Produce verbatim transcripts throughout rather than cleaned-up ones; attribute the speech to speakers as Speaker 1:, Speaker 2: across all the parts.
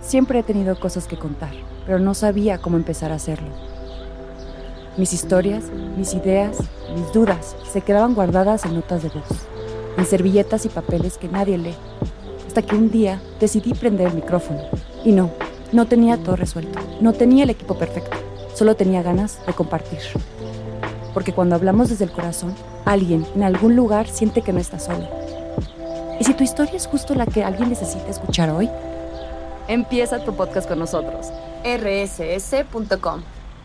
Speaker 1: Siempre he tenido cosas que contar, pero no sabía cómo empezar a hacerlo. Mis historias, mis ideas, mis dudas se quedaban guardadas en notas de voz, en servilletas y papeles que nadie lee, hasta que un día decidí prender el micrófono. Y no, no tenía todo resuelto, no tenía el equipo perfecto, solo tenía ganas de compartir. Porque cuando hablamos desde el corazón, alguien en algún lugar siente que no está solo. ¿Y si tu historia es justo la que alguien necesita escuchar hoy? Empieza tu podcast con nosotros. erre ese ese punto com.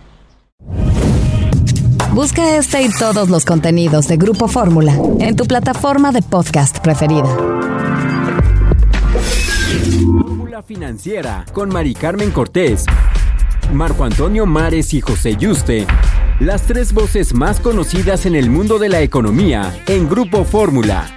Speaker 2: Busca este y todos los contenidos de Grupo Fórmula en tu plataforma de podcast preferida.
Speaker 3: Fórmula Financiera con Mari Carmen Cortés, Marco Antonio Mares y José Yuste. Las tres voces más conocidas en el mundo de la economía en Grupo Fórmula.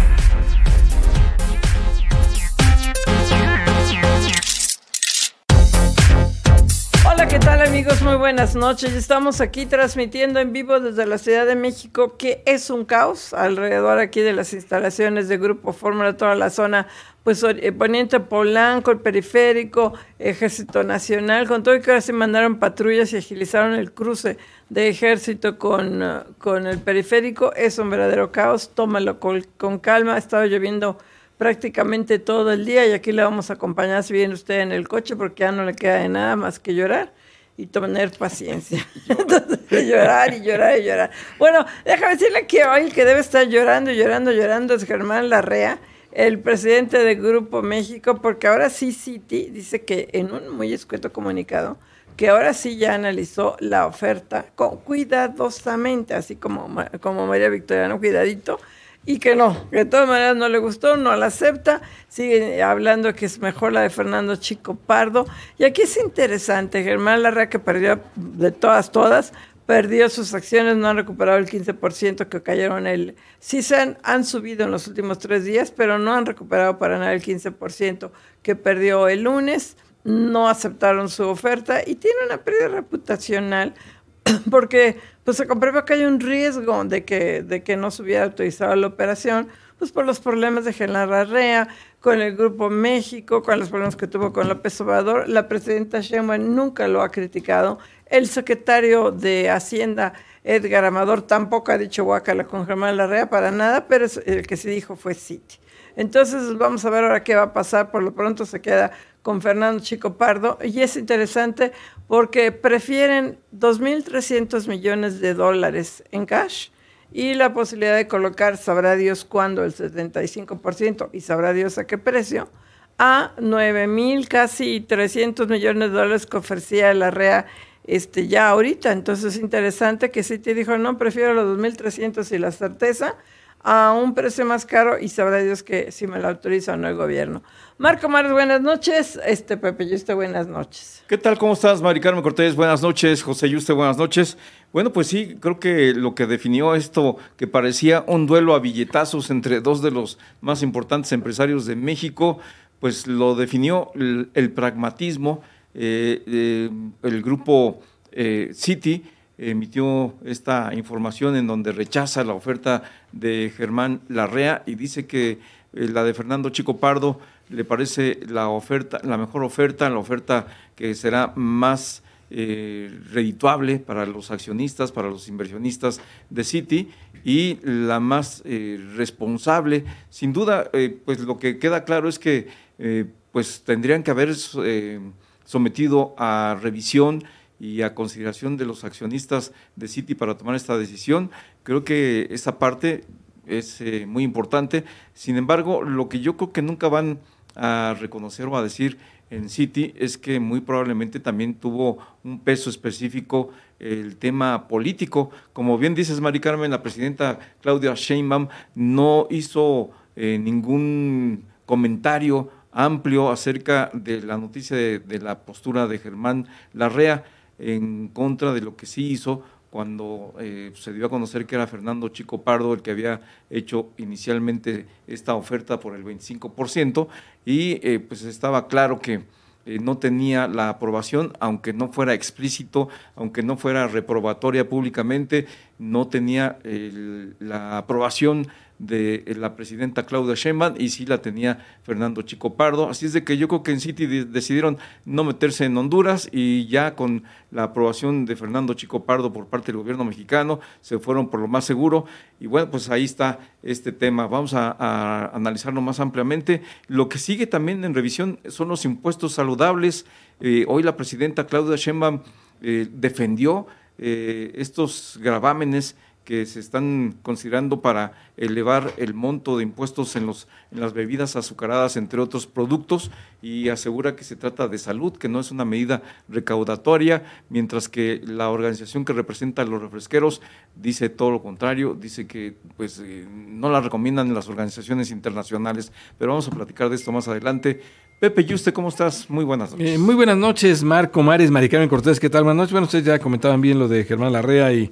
Speaker 4: Hola, ¿qué tal, amigos? Muy buenas noches. Estamos aquí transmitiendo en vivo desde la Ciudad de México, que es un caos alrededor aquí de las instalaciones de Grupo Fórmula, toda la zona, pues poniente Polanco, el periférico, Ejército Nacional, con todo y que ahora se mandaron patrullas y agilizaron el cruce de Ejército con, uh, con el periférico. Es un verdadero caos, tómalo con, con calma. Ha estado lloviendo prácticamente todo el día y aquí le vamos a acompañar si viene usted en el coche, porque ya no le queda de nada más que llorar y tener paciencia. Entonces, llorar y llorar y llorar. Bueno, déjame decirle que hoy el que debe estar llorando, llorando, llorando es Germán Larrea, el presidente de Grupo México, porque ahora sí Citi dice que en un muy escueto comunicado, que ahora sí ya analizó la oferta con, cuidadosamente, así como, como María Victoria, ¿no? Cuidadito, y que no, que de todas maneras no le gustó, no la acepta, sigue hablando que es mejor la de Fernando Chico Pardo. Y aquí es interesante, Germán Larrea, que perdió de todas, todas, perdió sus acciones, no han recuperado el quince por ciento que cayeron el... Sí se han, han subido en los últimos tres días, pero no han recuperado para nada el quince por ciento que perdió el lunes, no aceptaron su oferta y tiene una pérdida reputacional porque pues se comprueba que hay un riesgo de que, de que no se hubiera autorizado la operación, pues por los problemas de Germán Larrea, con el Grupo México, con los problemas que tuvo con López Obrador. La presidenta Sheinbaum nunca lo ha criticado. El secretario de Hacienda, Edgar Amador, tampoco ha dicho guácala con Germán Larrea para nada, pero el que sí dijo fue Citi. Entonces vamos a ver ahora qué va a pasar. Por lo pronto se queda con Fernando Chico Pardo y es interesante porque prefieren dos mil trescientos millones de dólares en cash y la posibilidad de colocar, sabrá Dios cuándo, el setenta y cinco por ciento y sabrá Dios a qué precio, a nueve mil, casi trescientos millones de dólares que ofrecía Larrea este, ya ahorita. Entonces es interesante que Citi dijo, no, prefiero los dos mil trescientos y la certeza a un precio más caro y sabrá Dios que si me lo autoriza o no el gobierno. Marco Mares, buenas noches. Este Pepe Yuste, buenas noches.
Speaker 5: ¿Qué tal? ¿Cómo estás, Mari Carmen Cortés? Buenas noches. José Yuste, buenas noches. Bueno, pues sí, creo que lo que definió esto, que parecía un duelo a billetazos entre dos de los más importantes empresarios de México, pues lo definió el, el pragmatismo. Eh, eh, el grupo eh, Citi emitió esta información en donde rechaza la oferta de Germán Larrea y dice que eh, la de Fernando Chico Pardo le parece la oferta, la mejor oferta, la oferta que será más eh, redituable para los accionistas, para los inversionistas de Citi y la más eh, responsable. Sin duda, eh, pues lo que queda claro es que eh, pues tendrían que haber eh, sometido a revisión y a consideración de los accionistas de Citi para tomar esta decisión. Creo que esa parte es eh, muy importante. Sin embargo, lo que yo creo que nunca van a reconocer o a decir en Citi es que muy probablemente también tuvo un peso específico el tema político. Como bien dices, Mari Carmen, la presidenta Claudia Sheinbaum no hizo eh, ningún comentario amplio acerca de la noticia de, de la postura de Germán Larrea, en contra de lo que sí hizo cuando eh, se dio a conocer que era Fernando Chico Pardo el que había hecho inicialmente esta oferta por el veinticinco por ciento y eh, pues estaba claro que eh, no tenía la aprobación, aunque no fuera explícito, aunque no fuera reprobatoria públicamente, no tenía eh, la aprobación de la presidenta Claudia Sheinbaum y sí la tenía Fernando Chico Pardo. Así es de que yo creo que en Citi de- decidieron no meterse en Honduras y ya con la aprobación de Fernando Chico Pardo por parte del gobierno mexicano se fueron por lo más seguro. Y bueno, pues ahí está este tema. Vamos a, a analizarlo más ampliamente. Lo que sigue también en revisión son los impuestos saludables. Eh, hoy la presidenta Claudia Sheinbaum eh, defendió eh, estos gravámenes que se están considerando para elevar el monto de impuestos en, los, en las bebidas azucaradas, entre otros productos, y asegura que se trata de salud, que no es una medida recaudatoria, mientras que la organización que representa a los refresqueros dice todo lo contrario, dice que pues eh, no la recomiendan las organizaciones internacionales, pero vamos a platicar de esto más adelante. Pepe Yuste, ¿cómo estás? Muy buenas noches.
Speaker 6: Eh, muy buenas noches, Marco Mares, Mari Carmen Cortés, ¿qué tal? Buenas noches. Bueno, ustedes ya comentaban bien lo de Germán Larrea y,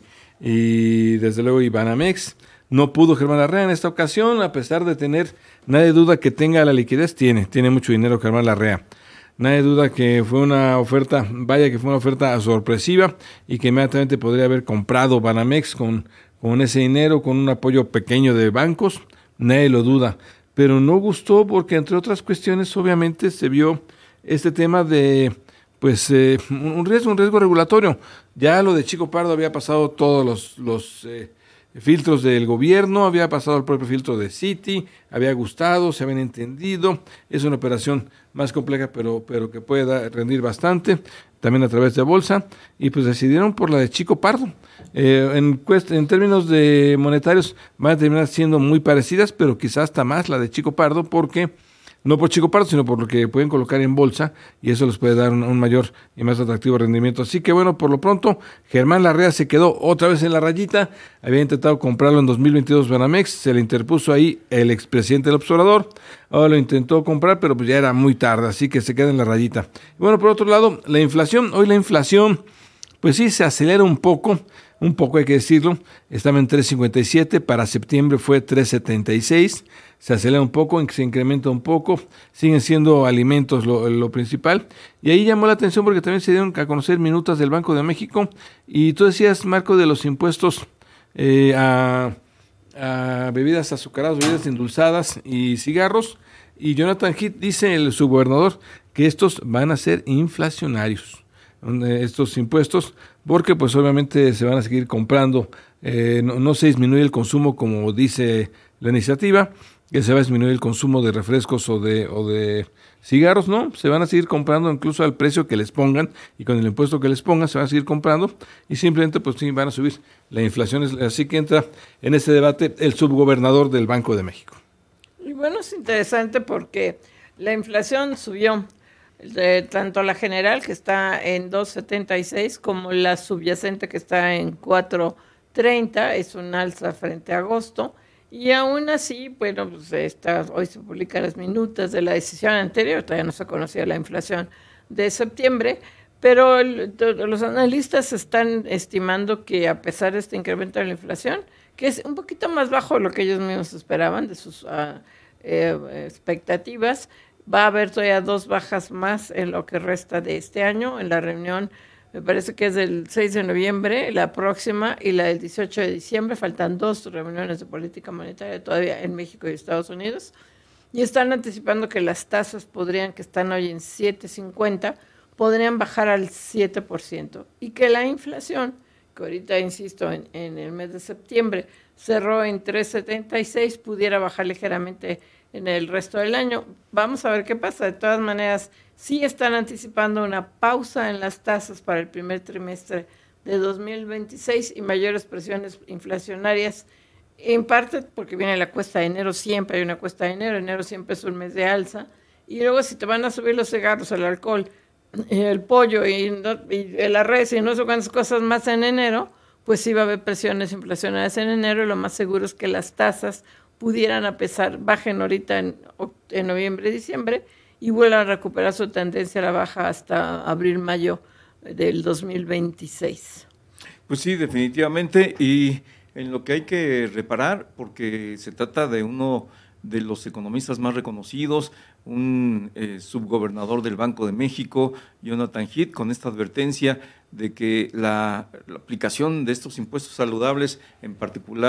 Speaker 6: y desde luego Ibanamex. No pudo Germán Larrea en esta ocasión, a pesar de tener, nadie duda que tenga la liquidez, tiene, tiene mucho dinero Germán Larrea. Nadie duda que fue una oferta, vaya que fue una oferta sorpresiva y que inmediatamente podría haber comprado Banamex con, con ese dinero, con un apoyo pequeño de bancos, nadie lo duda. Pero no gustó porque, entre otras cuestiones, obviamente se vio este tema de, pues, eh, un riesgo, un riesgo regulatorio. Ya lo de Chico Pardo había pasado todos los, los eh, filtros del gobierno, había pasado el propio filtro de Citi, había gustado, se habían entendido. Es una operación más compleja, pero, pero que puede dar, rendir bastante, también a través de bolsa, y pues decidieron por la de Chico Pardo. Eh, en, cuest- en términos de monetarios van a terminar siendo muy parecidas, pero quizás hasta más la de Chico Pardo, porque no por Chico Pardo, sino por lo que pueden colocar en bolsa, y eso les puede dar un, un mayor y más atractivo rendimiento. Así que bueno, por lo pronto, Germán Larrea se quedó otra vez en la rayita. Había intentado comprarlo en dos mil veintidós Banamex, se le interpuso ahí el expresidente del Observador, ahora lo intentó comprar, pero pues ya era muy tarde, así que se queda en la rayita. Y bueno, por otro lado, la inflación, hoy la inflación, pues sí, se acelera un poco, un poco hay que decirlo, estaba en tres cincuenta y siete, para septiembre fue tres setenta y seis, se acelera un poco, se incrementa un poco, siguen siendo alimentos lo, lo principal, y ahí llamó la atención porque también se dieron a conocer minutas del Banco de México, y tú decías, Marco, de los impuestos eh, a, a bebidas azucaradas, bebidas endulzadas y cigarros, y Jonathan Heath dice, el subgobernador, que estos van a ser inflacionarios, estos impuestos, porque pues obviamente se van a seguir comprando, eh, no, no se disminuye el consumo como dice la iniciativa, que se va a disminuir el consumo de refrescos o de, o de cigarros, no, se van a seguir comprando incluso al precio que les pongan y con el impuesto que les pongan se van a seguir comprando y simplemente pues sí van a subir la inflación, así que entra en ese debate el subgobernador del Banco de México.
Speaker 4: Y bueno, es interesante porque la inflación subió. De, tanto la general, que está en dos setenta y seis, como la subyacente, que está en cuatro treinta, es un alza frente a agosto, y aún así, bueno, pues está, hoy se publican las minutas de la decisión anterior, todavía no se conocía la inflación de septiembre, pero el, los analistas están estimando que a pesar de este incremento de la inflación, que es un poquito más bajo de lo que ellos mismos esperaban, de sus uh, eh, expectativas, va a haber todavía dos bajas más en lo que resta de este año, en la reunión, me parece que es del seis de noviembre, la próxima, y la del dieciocho de diciembre, faltan dos reuniones de política monetaria todavía en México y Estados Unidos, y están anticipando que las tasas podrían, que están hoy en siete cincuenta, podrían bajar al siete por ciento, y que la inflación, que ahorita, insisto, en, en el mes de septiembre cerró en tres setenta y seis, pudiera bajar ligeramente en el resto del año. Vamos a ver qué pasa. De todas maneras, sí están anticipando una pausa en las tasas para el primer trimestre de dos mil veintiséis y mayores presiones inflacionarias, en parte porque viene la cuesta de enero, siempre hay una cuesta de enero, enero siempre es un mes de alza, y luego si te van a subir los cigarros, el alcohol, el pollo y, no, y el arroz y no sé cuántas cosas más en enero, pues sí va a haber presiones inflacionarias en enero, y lo más seguro es que las tasas pudieran a pesar, bajen ahorita en, en noviembre y diciembre y vuelvan a recuperar su tendencia a la baja hasta abril, mayo del dos mil veintiséis.
Speaker 5: Pues sí, definitivamente, y en lo que hay que reparar, porque se trata de uno de los economistas más reconocidos, un eh, subgobernador del Banco de México, Jonathan Heath, con esta advertencia de que la, la aplicación de estos impuestos saludables, en particular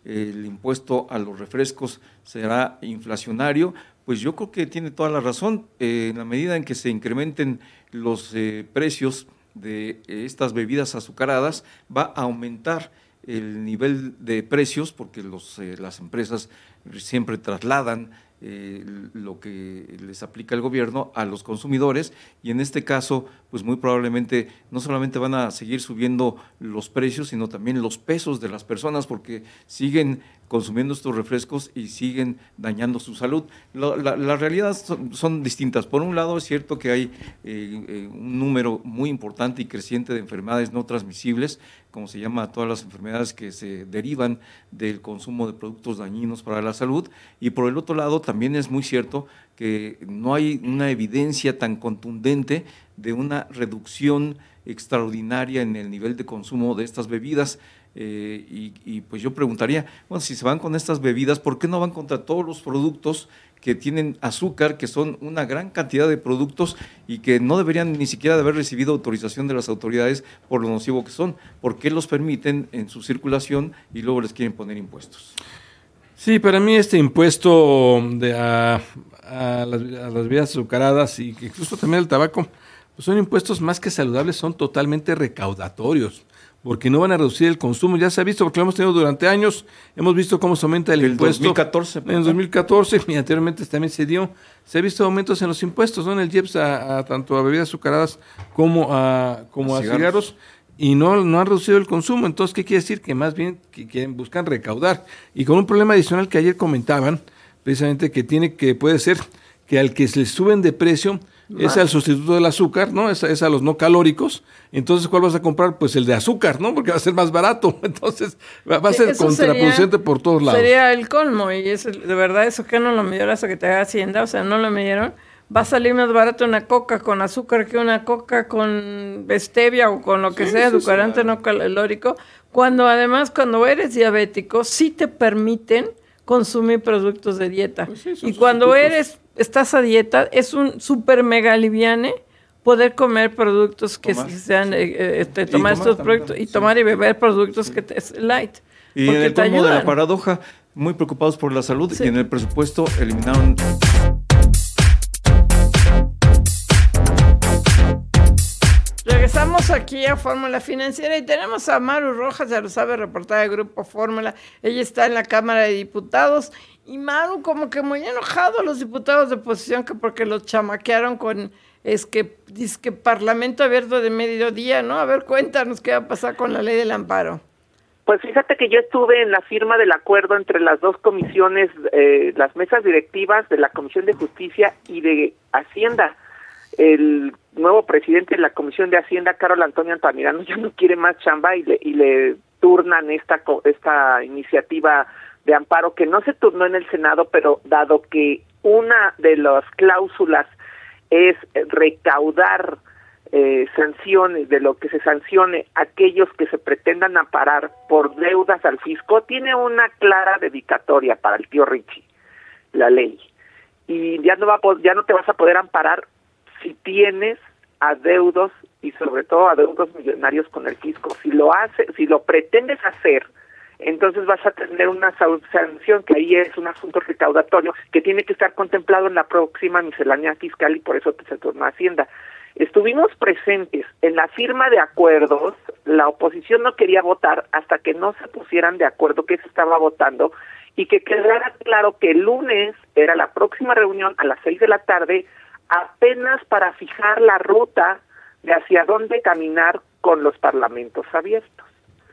Speaker 5: el impuesto a los refrescos será inflacionario, pues yo creo que tiene toda la razón. Eh, en la medida en que se incrementen los eh, precios de eh, estas bebidas azucaradas, va a aumentar el nivel de precios, porque los, eh, las empresas siempre trasladan eh, lo que les aplica el gobierno a los consumidores, y en este caso, pues muy probablemente no solamente van a seguir subiendo los precios, sino también los pesos de las personas, porque siguen consumiendo estos refrescos y siguen dañando su salud. La, la, las realidades son, son distintas. Por un lado, es cierto que hay eh, eh, un número muy importante y creciente de enfermedades no transmisibles, como se llama a todas las enfermedades que se derivan del consumo de productos dañinos para la salud, y por el otro lado también es muy cierto que no hay una evidencia tan contundente de una reducción extraordinaria en el nivel de consumo de estas bebidas. Eh, y, y pues yo preguntaría, bueno, si se van con estas bebidas, ¿por qué no van contra todos los productos que tienen azúcar, que son una gran cantidad de productos y que no deberían ni siquiera de haber recibido autorización de las autoridades por lo nocivo que son? ¿Por qué los permiten en su circulación y luego les quieren poner impuestos?
Speaker 6: Sí, para mí este impuesto de a, a, las, a las bebidas azucaradas y incluso también el tabaco, pues son impuestos más que saludables, son totalmente recaudatorios, porque no van a reducir el consumo. Ya se ha visto, porque lo hemos tenido durante años, hemos visto cómo se aumenta el, el impuesto.
Speaker 5: dos mil catorce.
Speaker 6: En el dos mil catorce, y anteriormente también se dio, se ha visto aumentos en los impuestos, ¿no? En el I E P S a, a tanto a bebidas azucaradas como a, como a, a cigarros. cigarros, y no, no han reducido el consumo. Entonces, ¿qué quiere decir? Que más bien que quieren, buscan recaudar. Y con un problema adicional que ayer comentaban, precisamente que tiene que, puede ser que al que se les suben de precio, es al sustituto del azúcar, ¿no? Es, es a los no calóricos. Entonces, ¿cuál vas a comprar? Pues el de azúcar, ¿no? Porque va a ser más barato. Entonces, va, va a ser eso contraproducente sería, por todos lados.
Speaker 4: Sería el colmo. Y es de verdad, eso que no lo midió la Secretaría de Hacienda, o sea, no lo midieron. Va a salir más barato una coca con azúcar que una coca con stevia o con lo que sí, sea, edulcorante sí, no calórico. Cuando además, cuando eres diabético, sí te permiten consumir productos de dieta. Pues sí, y cuando eres estás a dieta, es un súper mega aliviane poder comer productos que tomar, sean, sí. eh, este, tomar, tomar estos productos también, y tomar sí. y beber productos sí. que te, es light.
Speaker 5: Y en el colmo de la paradoja, muy preocupados por la salud, sí. y en el presupuesto eliminaron...
Speaker 4: Regresamos aquí a Fórmula Financiera y tenemos a Maru Rojas, ya lo sabe, reportera de Grupo Fórmula. Ella está en la Cámara de Diputados. Y Maru, como que muy enojado a los diputados de oposición, que porque los chamaquearon con es que, es que Parlamento Abierto de mediodía, ¿no? A ver, cuéntanos qué va a pasar con la ley del amparo.
Speaker 7: Pues fíjate que yo estuve en la firma del acuerdo entre las dos comisiones, eh, las mesas directivas de la Comisión de Justicia y de Hacienda. El nuevo presidente de la Comisión de Hacienda, Carol Antonio Altamirano, ya no quiere más chamba y le, y le turnan esta, esta iniciativa de amparo que no se turnó en el Senado, pero dado que una de las cláusulas es recaudar eh, sanciones, de lo que se sancione aquellos que se pretendan amparar por deudas al fisco, tiene una clara dedicatoria para el tío Richie, la ley. Y ya no va a, ya no te vas a poder amparar si tienes adeudos y sobre todo adeudos millonarios con el fisco. Si lo hace, si lo pretendes hacer, entonces vas a tener una sanción que ahí es un asunto recaudatorio que tiene que estar contemplado en la próxima miscelánea fiscal y por eso se turnó a Hacienda. Estuvimos presentes en la firma de acuerdos, la oposición no quería votar hasta que no se pusieran de acuerdo que se estaba votando y que quedara claro que el lunes era la próxima reunión a las seis de la tarde, apenas para fijar la ruta de hacia dónde caminar con los parlamentos abiertos.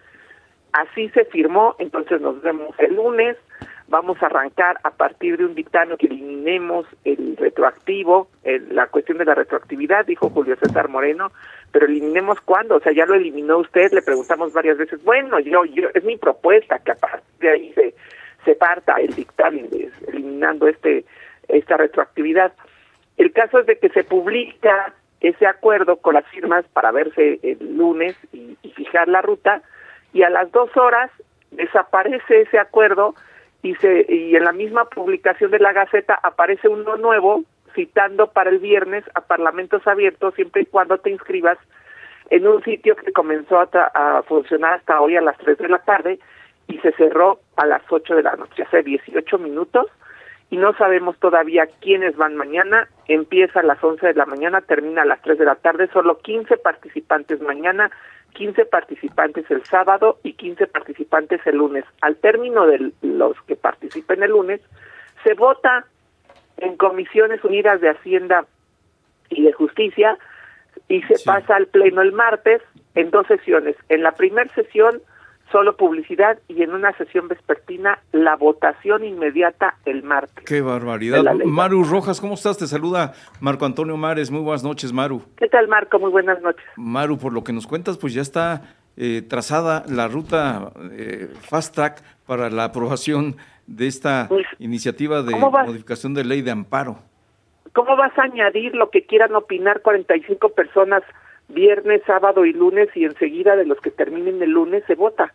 Speaker 7: Así se firmó, entonces nos vemos el lunes, vamos a arrancar a partir de un dictamen que eliminemos el retroactivo, el, la cuestión de la retroactividad, dijo Julio César Moreno, pero eliminemos cuándo, o sea, ya lo eliminó usted, le preguntamos varias veces, bueno, yo, yo es mi propuesta que a partir de ahí se, se parta el dictamen, de, eliminando este esta retroactividad. El caso es de que se publica ese acuerdo con las firmas para verse el lunes y, y fijar la ruta, y a las dos horas desaparece ese acuerdo y se y en la misma publicación de la Gaceta aparece uno nuevo citando para el viernes a parlamentos abiertos siempre y cuando te inscribas en un sitio que comenzó a, a funcionar hasta hoy a las tres de la tarde y se cerró a las ocho de la noche, hace dieciocho minutos, y no sabemos todavía quiénes van mañana. Empieza a las once de la mañana, termina a las tres de la tarde, solo quince participantes mañana, quince participantes el sábado y quince participantes el lunes. Al término de los que participen el lunes, se vota en Comisiones Unidas de Hacienda y de Justicia y se sí. pasa al Pleno el martes en dos sesiones. En la primera sesión, solo publicidad, y en una sesión vespertina, la votación inmediata el martes.
Speaker 5: ¡Qué barbaridad! Maru Rojas, ¿cómo estás? Te saluda Marco Antonio Mares. Muy buenas noches, Maru.
Speaker 7: ¿Qué tal, Marco? Muy buenas noches.
Speaker 5: Maru, por lo que nos cuentas, pues ya está eh, trazada la ruta eh, fast track para la aprobación de esta pues, iniciativa de modificación de ley de amparo.
Speaker 7: ¿Cómo vas a añadir lo que quieran opinar cuarenta y cinco personas viernes, sábado y lunes, y enseguida de los que terminen el lunes se vota?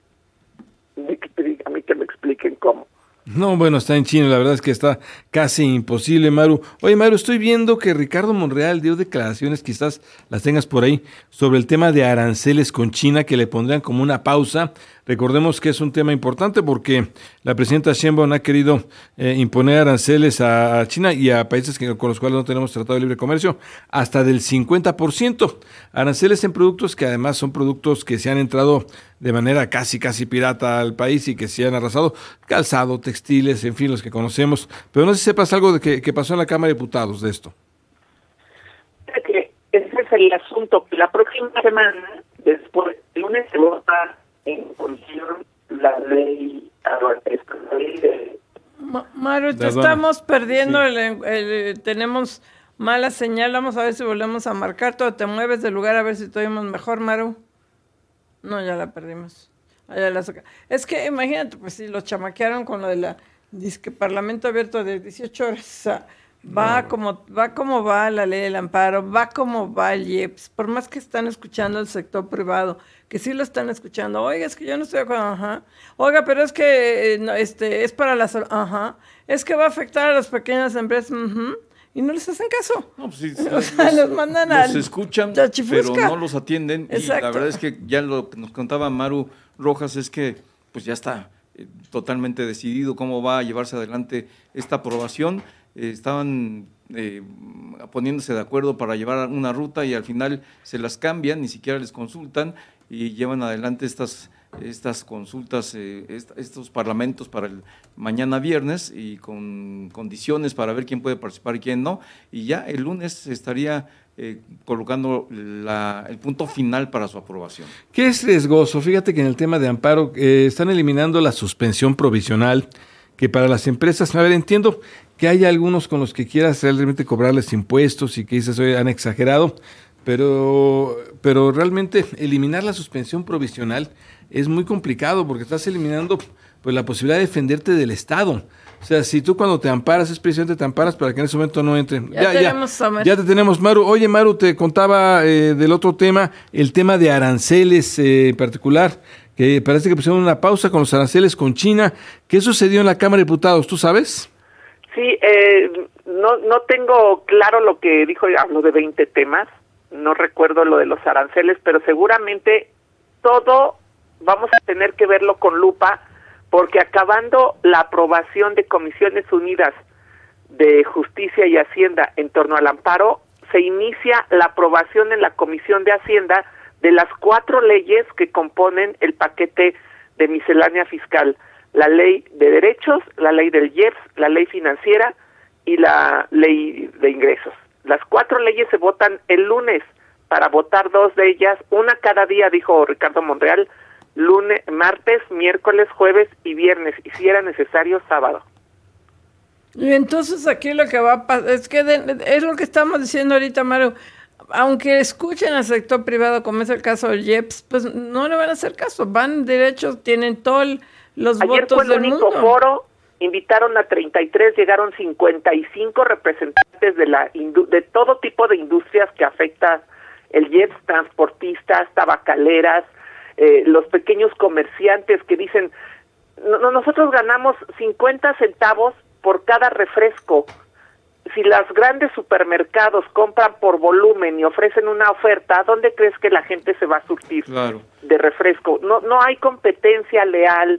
Speaker 7: A mí que me expliquen cómo.
Speaker 6: No, bueno, está en chino, la verdad es que está casi imposible, Maru. Oye, Maru, estoy viendo que Ricardo Monreal dio declaraciones, quizás las tengas por ahí, sobre el tema de aranceles con China, que le pondrían como una pausa. Recordemos que es un tema importante porque la presidenta Sheinbaum ha querido eh, imponer aranceles a, a China y a países que, con los cuales no tenemos tratado de libre comercio hasta del cincuenta por ciento. Aranceles en productos que además son productos que se han entrado de manera casi, casi pirata al país y que se han arrasado, calzado, textiles, en fin, los que conocemos. Pero no sé si sepas algo de que, que pasó en la Cámara de Diputados de esto.
Speaker 7: Que ese es el asunto, que la próxima semana, después, el lunes se vota en comisión la ley, la ley de...
Speaker 4: Maru, te estamos perdiendo, sí. el, el, tenemos mala señal, vamos a ver si volvemos a marcar, todo te mueves del lugar a ver si te oímos mejor, Maru. No, ya la perdimos. Ya la saca. Es que imagínate, pues si los chamaquearon con lo de la disque Parlamento abierto de dieciocho horas, o sea, va no. como va como va la ley del amparo, va como va el I E P S, por más que están escuchando el sector privado, que sí lo están escuchando, oiga, es que yo no estoy de acuerdo, ajá, oiga, pero es que eh, no, este es para las, ajá, es que va a afectar a las pequeñas empresas, uh-huh. Y no les hacen caso.
Speaker 5: No, pues sí,
Speaker 4: o
Speaker 5: los,
Speaker 4: sea, los mandan a
Speaker 5: los escuchan, pero no los atienden. Exacto. Y la verdad es que ya lo que nos contaba Maru Rojas es que pues ya está eh, totalmente decidido cómo va a llevarse adelante esta aprobación. Eh, estaban eh, poniéndose de acuerdo para llevar una ruta y al final se las cambian, ni siquiera les consultan y llevan adelante estas estas consultas, eh, est- estos parlamentos para el mañana viernes y con condiciones para ver quién puede participar y quién no, y ya el lunes se estaría eh, colocando la, el punto final para su aprobación.
Speaker 6: ¿Qué es riesgoso? Fíjate que en el tema de amparo eh, están eliminando la suspensión provisional, que para las empresas, a ver, entiendo que hay algunos con los que quieras realmente cobrarles impuestos y que dices, oye, han exagerado, pero, pero realmente eliminar la suspensión provisional es muy complicado porque estás eliminando pues la posibilidad de defenderte del Estado. O sea, si tú cuando te amparas, es precisamente te amparas para que en ese momento no entren.
Speaker 4: Ya, ya tenemos,
Speaker 6: ya, ya te tenemos, Maru. Oye, Maru, te contaba eh, del otro tema, el tema de aranceles eh, en particular, que parece que pusieron una pausa con los aranceles con China. ¿Qué sucedió en la Cámara de Diputados? ¿Tú sabes?
Speaker 7: Sí, eh, no, no tengo claro lo que dijo, hablo de veinte temas, no recuerdo lo de los aranceles, pero seguramente todo vamos a tener que verlo con lupa, porque acabando la aprobación de Comisiones Unidas de Justicia y Hacienda en torno al amparo, se inicia la aprobación en la Comisión de Hacienda de las cuatro leyes que componen el paquete de miscelánea fiscal: la ley de derechos, la ley del I E P S, la ley financiera y la ley de ingresos. Las cuatro leyes se votan el lunes, para votar dos de ellas, una cada día, dijo Ricardo Monreal, lunes, martes, miércoles, jueves y viernes, y si era necesario, sábado.
Speaker 4: Y entonces aquí lo que va a pasar, es que de, es lo que estamos diciendo ahorita, Maru, aunque escuchen al sector privado, como es el caso del I E P S, pues no le van a hacer caso, van derechos, tienen todos los
Speaker 7: Ayer
Speaker 4: votos
Speaker 7: fue el
Speaker 4: del
Speaker 7: único
Speaker 4: mundo.
Speaker 7: foro, invitaron a treinta y tres, llegaron cincuenta y cinco representantes de la indu- de todo tipo de industrias que afecta el I E P S, transportistas, tabacaleras, eh, los pequeños comerciantes que dicen, no, nosotros ganamos cincuenta centavos por cada refresco. Si los grandes supermercados compran por volumen y ofrecen una oferta, ¿dónde crees que la gente se va a surtir?
Speaker 5: Claro.
Speaker 7: De refresco? No, no hay competencia leal.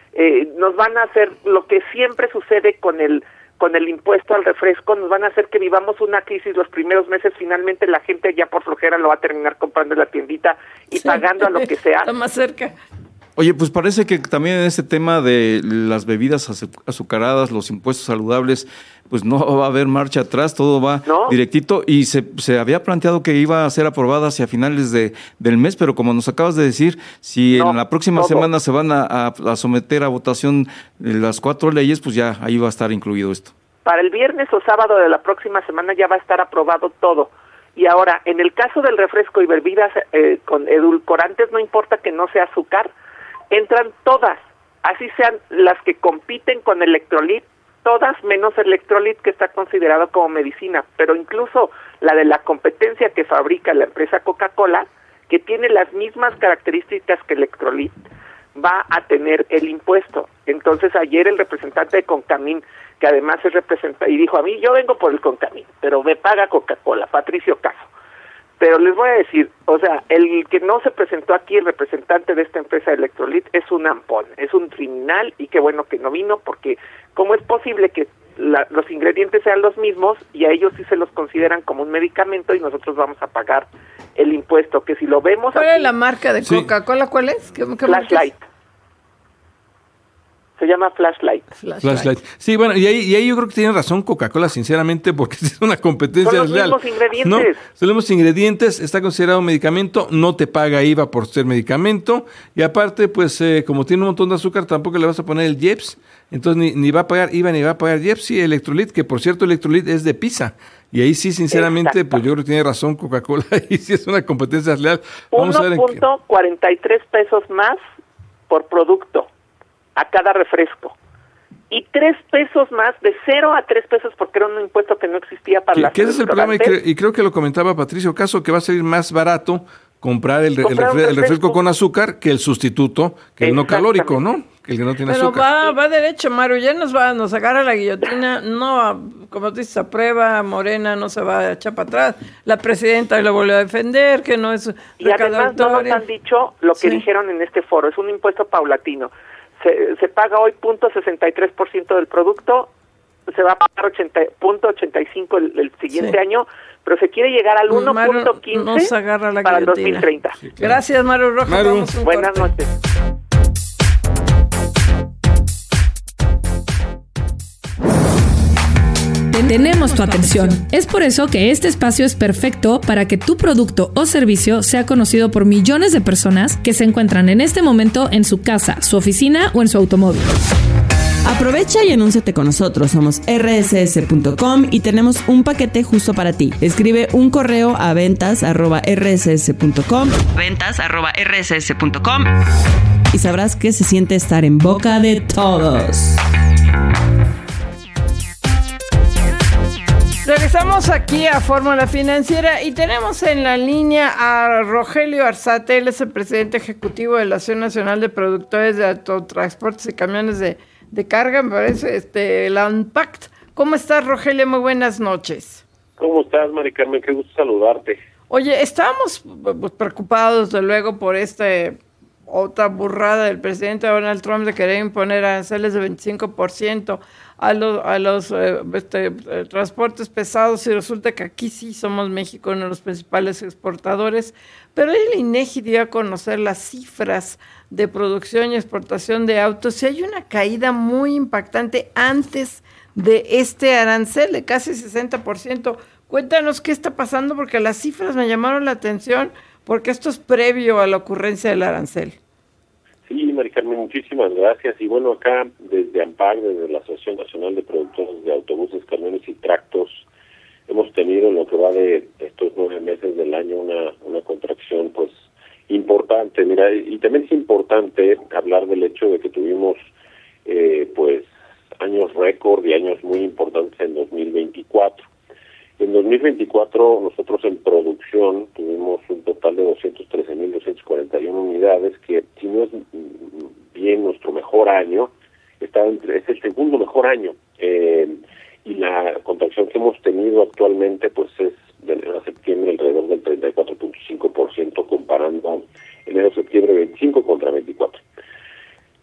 Speaker 7: eh, nos van a hacer lo que siempre sucede con el con el impuesto al refresco, nos van a hacer que vivamos una crisis los primeros meses. Finalmente la gente ya por flojera lo va a terminar comprando en la tiendita y sí, pagando a lo que sea.
Speaker 4: Está más cerca.
Speaker 5: Oye, pues parece que también en este tema de las bebidas azucaradas, los impuestos saludables, pues no va a haber marcha atrás, todo va ¿No? directito, y se, se había planteado que iba a ser aprobada hacia finales de del mes, pero como nos acabas de decir, si no, en la próxima todo. semana se van a, a, a someter a votación las cuatro leyes, pues ya ahí va a estar incluido esto.
Speaker 7: Para el viernes o sábado de la próxima semana ya va a estar aprobado todo. Y ahora, en el caso del refresco y bebidas eh, con edulcorantes, no importa que no sea azúcar, entran todas, así sean las que compiten con electrolit, todas menos electrolit, que está considerado como medicina, pero incluso la de la competencia que fabrica la empresa Coca-Cola, que tiene las mismas características que electrolit, va a tener el impuesto. Entonces ayer el representante de Concamín, que además es representante, y dijo, a mí yo vengo por el Concamín, pero me paga Coca-Cola, Patricio Caso. Pero les voy a decir, o sea, el que no se presentó aquí, el representante de esta empresa Electrolit, es un ampón, es un criminal, y qué bueno que no vino, porque ¿cómo es posible que la, los ingredientes sean los mismos y a ellos sí se los consideran como un medicamento y nosotros vamos a pagar el impuesto? Que si lo vemos
Speaker 4: ¿Cuál
Speaker 7: aquí,
Speaker 4: es la marca de Coca-Cola? ¿Cuál es? ¿Qué, qué
Speaker 7: Flashlight. Se llama Flashlight.
Speaker 6: Flashlight. Flashlight. Sí, bueno, y ahí, y ahí yo creo que tiene razón Coca-Cola, sinceramente, porque es una competencia
Speaker 7: Son los
Speaker 6: real.
Speaker 7: mismos ingredientes.
Speaker 6: No, son los mismos ingredientes, está considerado medicamento, no te paga I V A por ser medicamento, y aparte, pues, eh, como tiene un montón de azúcar, tampoco le vas a poner el I E P S, entonces ni, ni va a pagar I V A ni va a pagar I E P S, y Electrolit, que por cierto, Electrolit es de Pisa. Y ahí sí, sinceramente, Exacto. pues yo creo que tiene razón Coca-Cola, y sí es una competencia real.
Speaker 7: uno punto cuarenta y tres pesos más por producto a cada refresco. Y tres pesos más, de cero a tres pesos, porque era un impuesto que no existía para las
Speaker 6: que ese es el problema, y, cre- y creo que lo comentaba Patricio Caso, que va a salir más barato comprar el, comprar el, refre- refresco. el refresco con azúcar que el sustituto, que el no calórico, ¿no? Que el que no tiene
Speaker 4: Pero
Speaker 6: azúcar.
Speaker 4: va, va derecho, Maru, ya nos va, nos agarra la guillotina, no, como tú dices, aprueba, Morena no se va a echar para atrás, la presidenta lo volvió a defender, que no es
Speaker 7: y además no nos han dicho lo que sí. dijeron en este foro, es un impuesto paulatino. Se, se paga hoy punto sesenta y tres por ciento del producto, se va a pagar punto ochenta y cinco el, el siguiente sí. año, pero se quiere llegar al uno punto quince para el dos mil treinta.
Speaker 4: Sí, claro. Gracias, Maru Rojas.
Speaker 6: Maru.
Speaker 4: Vamos un
Speaker 7: Buenas
Speaker 4: corte.
Speaker 7: noches.
Speaker 8: Tenemos tu atención. Es por eso que este espacio es perfecto para que tu producto o servicio sea conocido por millones de personas que se encuentran en este momento en su casa, su oficina o en su automóvil.
Speaker 9: Aprovecha y anúnciate con nosotros. Somos erre ese ese punto com y tenemos un paquete justo para ti. Escribe un correo a ventas arroba erre ese ese punto com ventas arroba erre ese ese punto com y sabrás que se siente estar en boca de todos.
Speaker 4: Regresamos aquí a Fórmula Financiera y tenemos en la línea a Rogelio Arzate, él es el presidente ejecutivo de la Asociación Nacional de Productores de Autotransportes y Camiones de, de Carga, me parece, este, la ANPACT. ¿Cómo estás, Rogelio? Muy buenas noches.
Speaker 10: ¿Cómo estás, Mari Carmen? Qué gusto saludarte.
Speaker 4: Oye, estábamos pues, preocupados, desde luego, por esta otra burrada del presidente Donald Trump de querer imponer aranceles de veinticinco por ciento a los, a los eh, este, eh, transportes pesados, y resulta que aquí sí somos México uno de los principales exportadores, pero el INEGI dio a conocer las cifras de producción y exportación de autos y hay una caída muy impactante antes de este arancel de casi sesenta por ciento. Cuéntanos qué está pasando, porque las cifras me llamaron la atención, porque esto es previo a la ocurrencia del arancel.
Speaker 10: Sí, Mari Carmen, muchísimas gracias. Y bueno, acá desde ANPAC, desde la Asociación Nacional de Productores de Autobuses, Camiones y Tractos, hemos tenido en lo que va de estos nueve meses del año una, una contracción pues importante. Mira, y también es importante hablar del hecho de que tuvimos eh, pues años récord y años muy importantes en dos mil veinticuatro. En dos mil veinticuatro nosotros en producción tuvimos un total de doscientos trece mil doscientas cuarenta y una unidades, que si no es bien nuestro mejor año, está entre, es el segundo mejor año. Eh, y la contracción que hemos tenido actualmente pues es de enero a septiembre alrededor del treinta y cuatro punto cinco por ciento, comparando enero-septiembre veinticinco contra veinticuatro. Aunado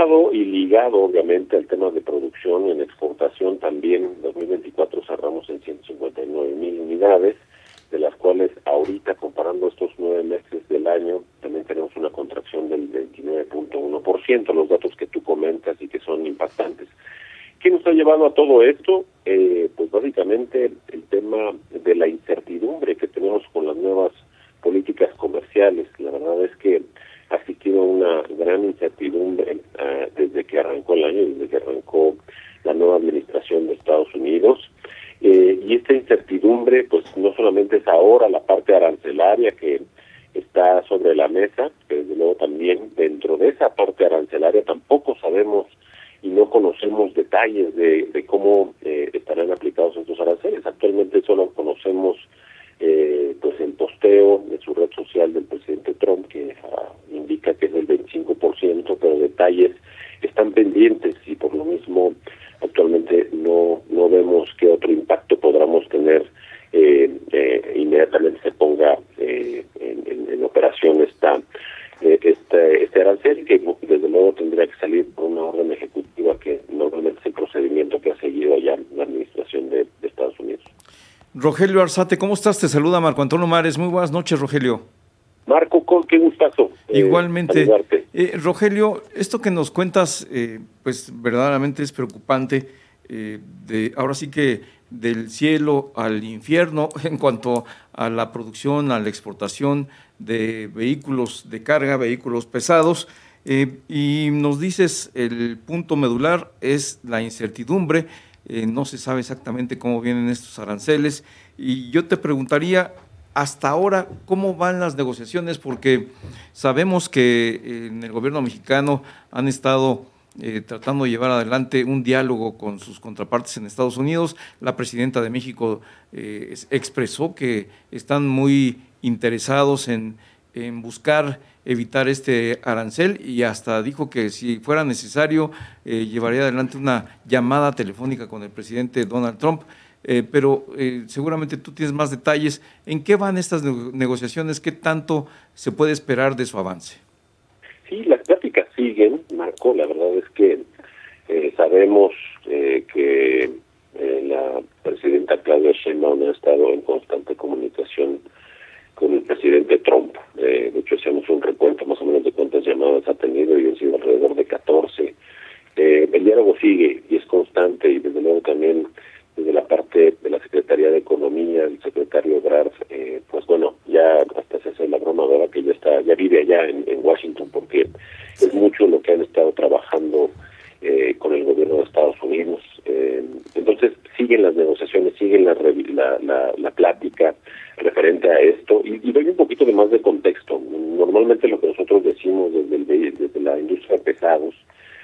Speaker 10: Aunado y ligado obviamente al tema de producción en exportación, también en dos mil veinticuatro cerramos en ciento cincuenta y nueve mil unidades, de las cuales ahorita, comparando estos nueve meses del año, también tenemos una contracción del veintinueve punto uno por ciento, los datos que tú comentas y que son impactantes. ¿Qué nos ha llevado a todo esto? Eh, pues básicamente el tema de la incertidumbre que tenemos con las nuevas políticas comerciales. La verdad es que ha existido una gran incertidumbre uh, desde que arrancó el año, desde que arrancó la nueva administración de Estados Unidos. Eh, y esta incertidumbre, pues no solamente es ahora la parte arancelaria que está sobre la mesa, que desde luego también dentro de esa parte arancelaria tampoco sabemos y no conocemos detalles de, de cómo eh, estarán aplicados estos aranceles. Actualmente solo conocemos eh, pues el posteo de su red social del presidente Trump, que uh, indica que es del veinticinco por ciento, pero detalles están pendientes y por lo mismo actualmente no no vemos qué otro impacto podamos tener eh, eh, inmediatamente se ponga eh, en, en, en operación esta eh, este, este arancel, que desde luego tendría que salir por una orden ejecutiva, que normalmente es el procedimiento que ha seguido allá la administración de, de Estados Unidos.
Speaker 5: Rogelio Arzate, ¿cómo estás? Te saluda Marco Antonio Mares. Muy buenas noches, Rogelio.
Speaker 10: Marco, qué gustazo. Eh,
Speaker 5: Igualmente. Eh, Rogelio, esto que nos cuentas, eh, pues verdaderamente es preocupante. Eh, de, ahora sí que del cielo al infierno en cuanto a la producción, a la exportación de vehículos de carga, vehículos pesados. Eh, y nos dices, el punto medular es la incertidumbre. Eh, no se sabe exactamente cómo vienen estos aranceles. Y yo te preguntaría, hasta ahora, ¿cómo van las negociaciones? Porque sabemos que en el gobierno mexicano han estado eh, tratando de llevar adelante un diálogo con sus contrapartes en Estados Unidos. La presidenta de México eh, expresó que están muy interesados en, en buscar evitar este arancel y hasta dijo que si fuera necesario eh, llevaría adelante una llamada telefónica con el presidente Donald Trump. Eh, pero eh, seguramente tú tienes más detalles. ¿En qué van estas ne- negociaciones? ¿Qué tanto se puede esperar de su avance?
Speaker 10: Sí, las pláticas siguen, Marco. La verdad es que eh, sabemos eh, que eh, la presidenta Claudia Sheinbaum ha estado en constante comunicación con el presidente Trump. Eh, de hecho, hacíamos un recuento más o menos de cuántas llamadas ha tenido y han sido alrededor de catorce. Eh, el diálogo sigue y es constante, y desde luego también desde la parte de la Secretaría de Economía, el secretario Ebrard, eh, pues bueno, ya hasta se hace la broma ahora que ya está, ya vive allá en, en Washington, porque es mucho lo que han estado trabajando eh, con el gobierno de Estados Unidos. Eh, entonces siguen las negociaciones, siguen la, la, la, la plática referente a esto, y, y doy un poquito de más de contexto. Normalmente lo que nosotros decimos desde, el, desde la industria de pesados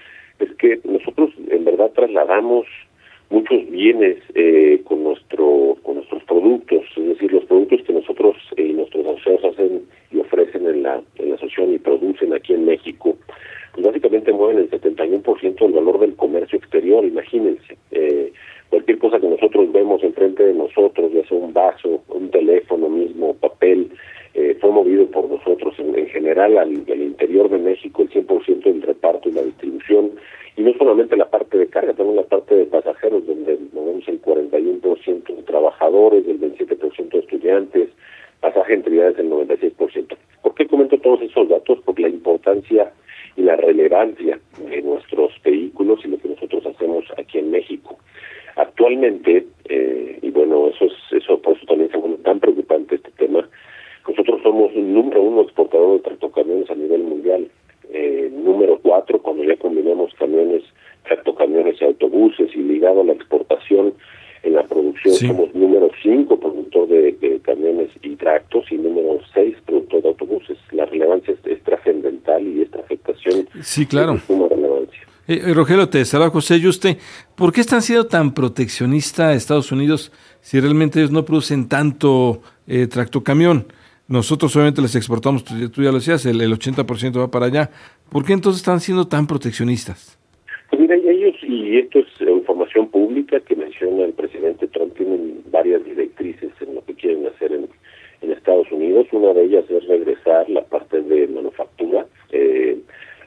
Speaker 10: es que nosotros en verdad trasladamos muchos bienes eh, con nuestro con nuestros productos, es decir, los productos que nosotros y eh, nuestros asociados hacen y ofrecen en la en la asociación y producen aquí en México, pues básicamente mueven el setenta y uno por ciento del valor del comercio exterior. Imagínense, eh, cualquier cosa que nosotros vemos enfrente de nosotros, ya sea un vaso, un teléfono mismo, papel, eh, fue movido por nosotros. En, en general, al, al interior de México, el cien por ciento del reparto y la distribución. Y no solamente la parte de carga, también la parte de pasajeros, donde movemos el cuarenta y uno por ciento de trabajadores, el veintisiete por ciento de estudiantes, pasaje entre unidades el noventa y seis por ciento. ¿Por qué comento todos esos datos? Por la importancia y la relevancia de nuestros vehículos y lo que nosotros hacemos aquí en México. Actualmente, eh, y bueno, eso es eso por eso también se vuelve tan preocupante este tema, nosotros somos un número uno exportador de tractocamiones a nivel mundial. Eh, número cuatro, cuando ya combinamos camiones, tractocamiones y autobuses, y ligado a la exportación en la producción, sí. Somos número cinco productor de, de camiones y tractos, y número seis productor de autobuses. La relevancia es, es trascendental, y esta afectación
Speaker 6: sí, claro.
Speaker 10: es de suma relevancia.
Speaker 6: Eh, Rogelio, te saluda José Yuste. ¿Por qué están siendo tan proteccionista Estados Unidos si realmente ellos no producen tanto eh, tractocamión? Nosotros obviamente les exportamos, tú, tú ya lo decías, el, el ochenta por ciento va para allá. ¿Por qué entonces están siendo tan proteccionistas?
Speaker 10: Pues mira, ellos, y esto es información pública que menciona el presidente Trump, tienen varias directrices en lo que quieren hacer en, en Estados Unidos. Una de ellas es regresar la parte de manufactura. Eh,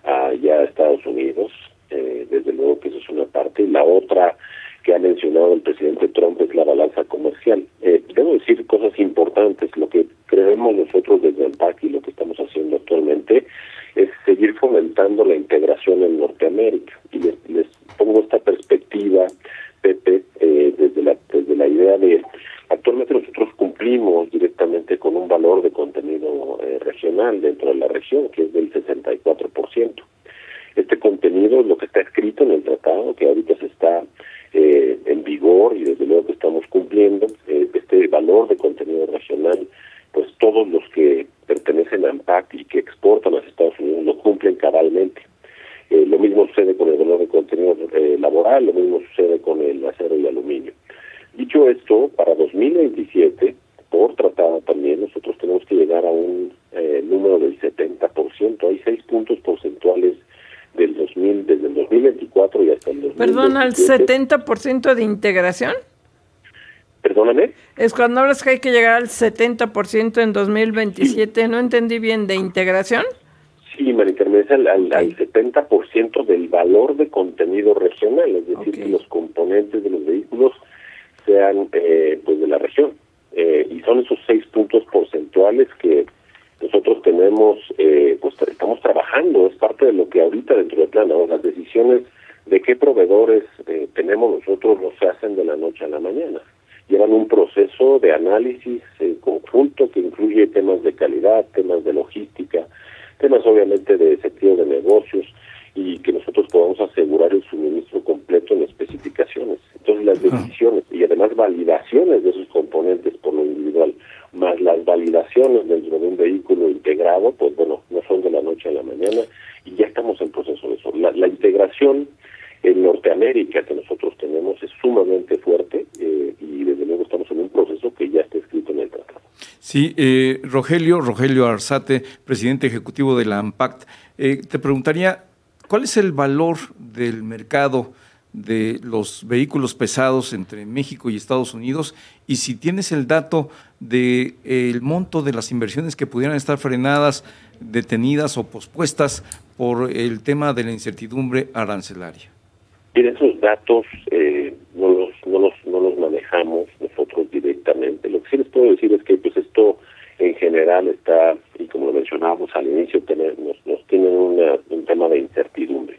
Speaker 10: allá a Estados Unidos. Eh, desde luego que eso es una parte. Y la otra que ha mencionado el presidente Trump es la balanza comercial. Eh, debo decir cosas importantes. Lo que creemos nosotros desde ANPAC y lo que estamos haciendo actualmente es seguir fomentando la integración en Norteamérica. Y les, les pongo esta perspectiva, Pepe, eh, desde la desde la idea de actualmente nosotros cumplimos directamente con un valor de contenido eh, regional dentro de la región, que es del sesenta y cuatro por ciento. Este contenido es lo que está escrito en el tratado, que ahorita se está eh, en vigor y desde luego que estamos cumpliendo. Eh, este valor de contenido regional, pues todos los que pertenecen a ANPAC y que exportan a Estados Unidos lo cumplen cabalmente. Eh, lo mismo sucede con el valor de contenido eh, laboral, lo mismo sucede con el acero y aluminio. Dicho esto, para dos mil veintisiete, por tratado también, nosotros tenemos que llegar a un eh, número del setenta por ciento. Hay seis puntos porcentuales del dos mil, desde el dos mil veinticuatro y hasta el dos mil veintisiete.
Speaker 4: Perdón, ¿al setenta por ciento de integración?
Speaker 10: Perdóname.
Speaker 4: Es cuando hablas que hay que llegar al setenta por ciento en dos mil veintisiete, sí. No entendí bien, ¿de integración?
Speaker 10: Sí, María Carmen, es al, al, al setenta por ciento del valor de contenido regional, es decir, okay, que los componentes de los vehículos sean eh, pues de la región. Eh, y son esos seis puntos porcentuales que nosotros tenemos, eh, pues estamos trabajando, es parte de lo que ahorita dentro del plan, ¿no? Las decisiones de qué proveedores eh, tenemos nosotros no se hacen de la noche a la mañana. Llevan un proceso de análisis eh, conjunto que incluye temas de calidad, temas de logística, temas obviamente de sentido de negocios y que nosotros podamos asegurar el suministro completo en especificaciones. Entonces las decisiones y además validaciones de esos componentes por lo individual, más las validaciones dentro de un vehículo integrado, pues bueno, no son de la noche a la mañana y ya estamos en proceso de eso. La, la integración en Norteamérica que nosotros tenemos es sumamente fuerte eh, y desde luego estamos en un proceso que ya está escrito en el tratado.
Speaker 5: Sí, eh, Rogelio, Rogelio Arzate, presidente ejecutivo de la ANPAC, eh, te preguntaría, ¿cuál es el valor del mercado de los vehículos pesados entre México y Estados Unidos? Y si tienes el dato de eh, el monto de las inversiones que pudieran estar frenadas, detenidas o pospuestas por el tema de la incertidumbre arancelaria.
Speaker 10: Mira, esos datos eh, no los no los no los manejamos nosotros directamente. Lo que sí les puedo decir es que pues esto en general está, y como lo mencionábamos al inicio, tener, nos, nos tiene una, un tema de incertidumbre.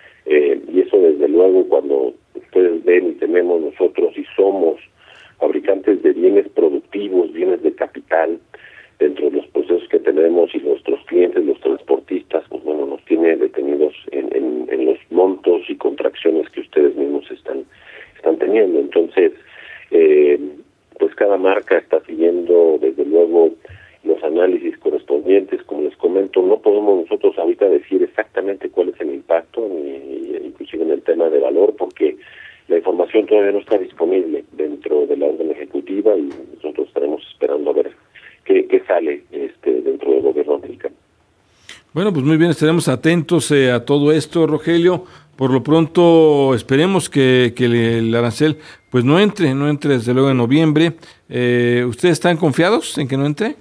Speaker 10: Eh, y eso desde luego cuando ustedes ven y tenemos nosotros y somos fabricantes de bienes productivos, bienes de capital, dentro de los procesos que tenemos y nuestros clientes, los transportistas, pues bueno, nos tiene detenidos en, en, en los montos y contracciones que ustedes mismos están están teniendo. Entonces, eh, pues cada marca está siguiendo desde luego los análisis correspondientes. Como les comento, no podemos nosotros ahorita decir exactamente cuál es el impacto, ni inclusive en el tema de valor, porque la información todavía no está disponible dentro de la orden ejecutiva y nosotros estaremos esperando a ver qué, qué sale este dentro del gobierno americano.
Speaker 6: Bueno, pues muy bien, estaremos atentos eh, a todo esto, Rogelio. Por lo pronto esperemos que, que el arancel pues no entre, no entre desde luego en noviembre. Eh, ¿Ustedes están confiados en que no entre?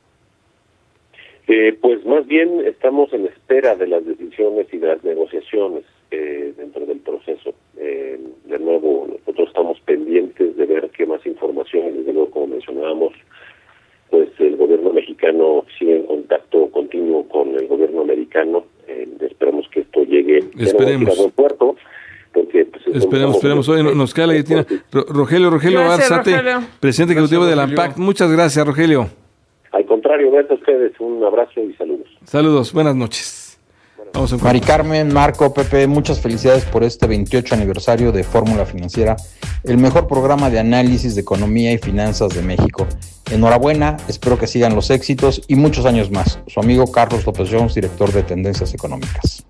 Speaker 10: Eh, pues más bien estamos en espera de las decisiones y de las negociaciones eh, dentro del proceso. Eh, de nuevo, nosotros estamos pendientes de ver qué más información, y desde luego, como mencionábamos, pues el gobierno mexicano sigue en contacto continuo con el gobierno americano. Eh, esperemos que esto llegue
Speaker 6: esperemos.
Speaker 10: a buen puerto. Porque, pues,
Speaker 6: esperemos, esperemos. Hoy nos queda la guillotina. Rogelio, Rogelio Arzate, presidente ejecutivo de la ANPAC. Muchas gracias, Rogelio.
Speaker 10: Al contrario, gracias a ustedes. Un abrazo y saludos.
Speaker 6: Saludos, buenas noches.
Speaker 11: Vamos a Mari Carmen, Marco, Pepe, muchas felicidades por este veintiocho aniversario de Fórmula Financiera, el mejor programa de análisis de economía y finanzas de México. Enhorabuena, espero que sigan los éxitos y muchos años más. Su amigo Carlos López Jones, director de Tendencias Económicas.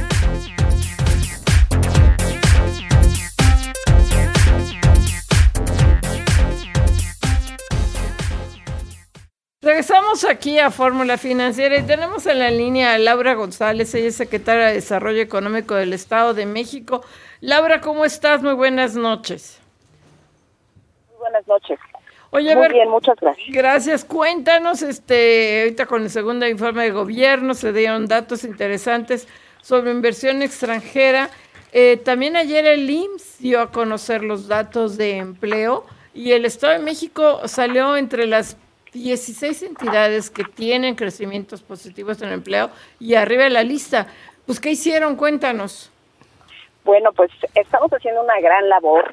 Speaker 4: Regresamos aquí a Fórmula Financiera y tenemos en la línea a Laura González, ella es secretaria de Desarrollo Económico del Estado de México. Laura, ¿cómo estás? Muy buenas noches.
Speaker 12: Muy buenas noches.
Speaker 4: Oye,
Speaker 12: Muy
Speaker 4: a ver,
Speaker 12: bien, muchas gracias.
Speaker 4: Gracias. Cuéntanos, este, ahorita con el segundo informe de gobierno se dieron datos interesantes sobre inversión extranjera. Eh, también ayer el I M S S dio a conocer los datos de empleo y el Estado de México salió entre las dieciséis entidades que tienen crecimientos positivos en empleo y arriba de la lista. Pues, ¿qué hicieron? Cuéntanos.
Speaker 12: Bueno, pues estamos haciendo una gran labor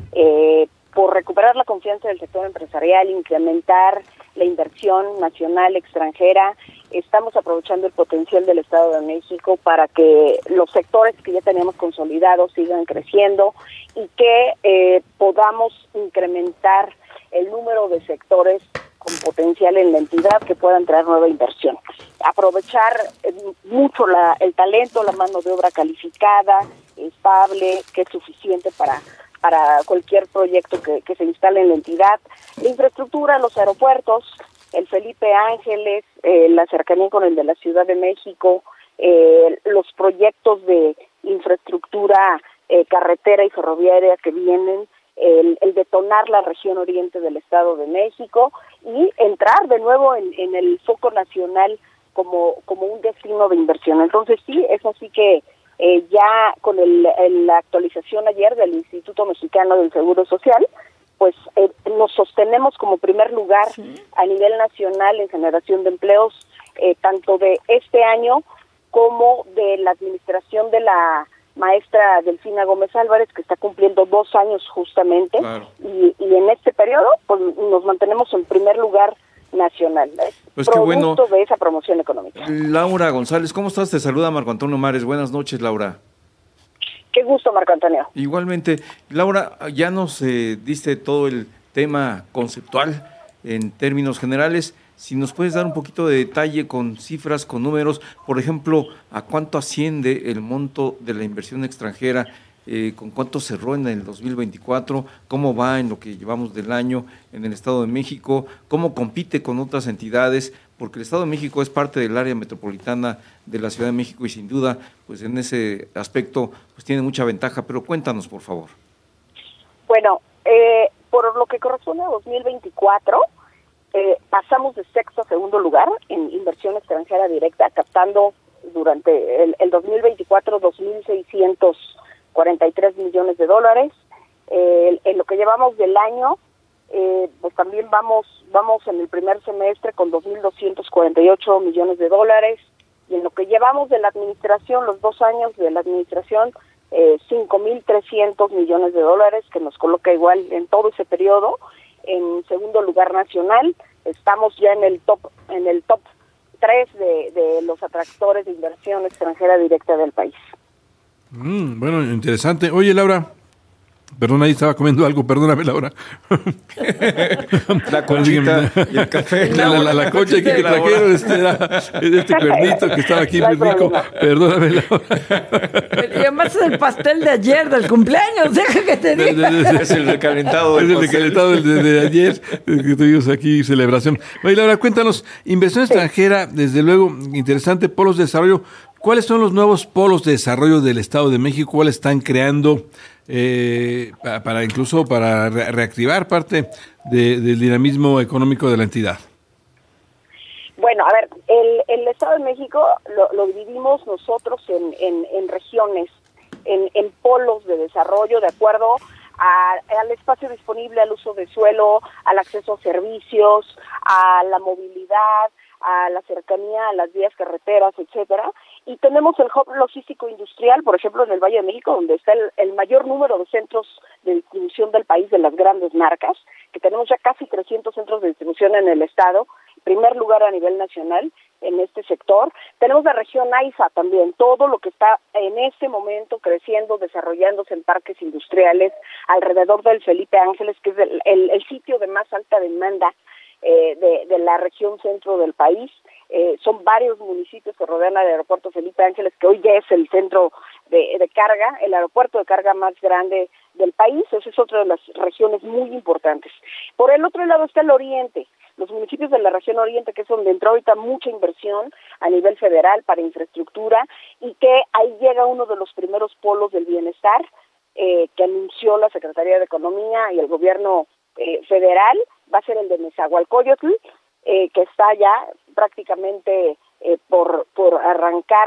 Speaker 12: eh, por recuperar la confianza del sector empresarial, incrementar la inversión nacional, extranjera. Estamos aprovechando el potencial del Estado de México para que los sectores que ya teníamos consolidados sigan creciendo y que eh, podamos incrementar el número de sectores con potencial en la entidad que puedan traer nueva inversión. Aprovechar eh, mucho la, el talento, la mano de obra calificada, estable, que es suficiente para para cualquier proyecto que, que se instale en la entidad. La infraestructura, los aeropuertos, el Felipe Ángeles, eh, la cercanía con el de la Ciudad de México, eh, los proyectos de infraestructura eh, carretera y ferroviaria que vienen, el, el detonar la región oriente del Estado de México y entrar de nuevo en, en el foco nacional como, como un destino de inversión. Entonces sí, es así que Eh, ya con el, el, la actualización ayer del Instituto Mexicano del Seguro Social, pues eh, nos sostenemos como primer lugar sí. a nivel nacional en generación de empleos, eh, tanto de este año como de la administración de la maestra Delfina Gómez Álvarez, que está cumpliendo dos años justamente, claro. y, y en este periodo pues nos mantenemos en primer lugar nacional,
Speaker 5: pues qué bueno
Speaker 12: de esa promoción económica.
Speaker 5: Laura González, ¿cómo estás? Te saluda Marco Antonio Mares. Buenas noches, Laura.
Speaker 12: Qué gusto, Marco Antonio.
Speaker 5: Igualmente, Laura, ya nos eh, diste todo el tema conceptual en términos generales. Si nos puedes dar un poquito de detalle con cifras, con números, por ejemplo, ¿a cuánto asciende el monto de la inversión extranjera? Eh, ¿Con cuánto cerró en el dos mil veinticuatro? ¿Cómo va en lo que llevamos del año en el Estado de México? ¿Cómo compite con otras entidades? Porque el Estado de México es parte del área metropolitana de la Ciudad de México y sin duda, pues en ese aspecto, pues tiene mucha ventaja. Pero cuéntanos, por favor.
Speaker 12: Bueno, eh, por lo que corresponde a dos mil veinticuatro, eh, pasamos de sexto a segundo lugar en inversión extranjera directa, captando durante el, el dos mil veinticuatro dos mil seiscientos cuarenta y tres millones de dólares. Eh, en lo que llevamos del año, eh, pues también vamos vamos en el primer semestre con dos mil doscientos cuarenta y ocho millones de dólares, y en lo que llevamos de la administración, los dos años de la administración, eh, cinco mil trescientos millones de dólares, que nos coloca igual en todo ese periodo en segundo lugar nacional. Estamos ya en el top en el top tres de, de los atractores de inversión extranjera directa del país.
Speaker 6: Mm, bueno, interesante. Oye, Laura, perdón, ahí estaba comiendo algo, perdóname, Laura.
Speaker 5: La conchita y el café.
Speaker 6: La, la, la, la concha aquí que trajeron, este, era, este cuernito que estaba aquí muy rico. Perdóname, Laura.
Speaker 4: Y además es el pastel de ayer, del cumpleaños, deja que te diga. De, de, de,
Speaker 5: es el recalentado
Speaker 6: del Es el recalentado de, de, de ayer, que tuvimos aquí celebración. Oye, Laura, cuéntanos, inversión sí. extranjera, desde luego, interesante, polos de desarrollo. ¿Cuáles son los nuevos polos de desarrollo del Estado de México? ¿Cuáles están creando eh, para, para incluso para re- reactivar parte de, del dinamismo económico de la entidad?
Speaker 12: Bueno, a ver, el, el Estado de México lo, lo dividimos nosotros en, en, en regiones, en, en polos de desarrollo de acuerdo a, al espacio disponible, al uso de suelo, al acceso a servicios, a la movilidad, a la cercanía a las vías carreteras, etcétera. Y tenemos el hub logístico industrial, por ejemplo, en el Valle de México, donde está el, el mayor número de centros de distribución del país de las grandes marcas, que tenemos ya casi trescientos centros de distribución en el estado, primer lugar a nivel nacional en este sector. Tenemos la región AIFA también, todo lo que está en este momento creciendo, desarrollándose en parques industriales alrededor del Felipe Ángeles, que es el, el, el sitio de más alta demanda eh, de, de la región centro del país. Eh, son varios municipios que rodean al aeropuerto Felipe Ángeles, que hoy ya es el centro de, de carga, el aeropuerto de carga más grande del país. Esa es otra de las regiones muy importantes. Por el otro lado está el oriente, los municipios de la región oriente, que es donde entró ahorita mucha inversión a nivel federal para infraestructura, y que ahí llega uno de los primeros polos del bienestar eh, que anunció la Secretaría de Economía y el gobierno eh, federal. Va a ser el de Nezahualcóyotl, eh, que está ya prácticamente eh, por por arrancar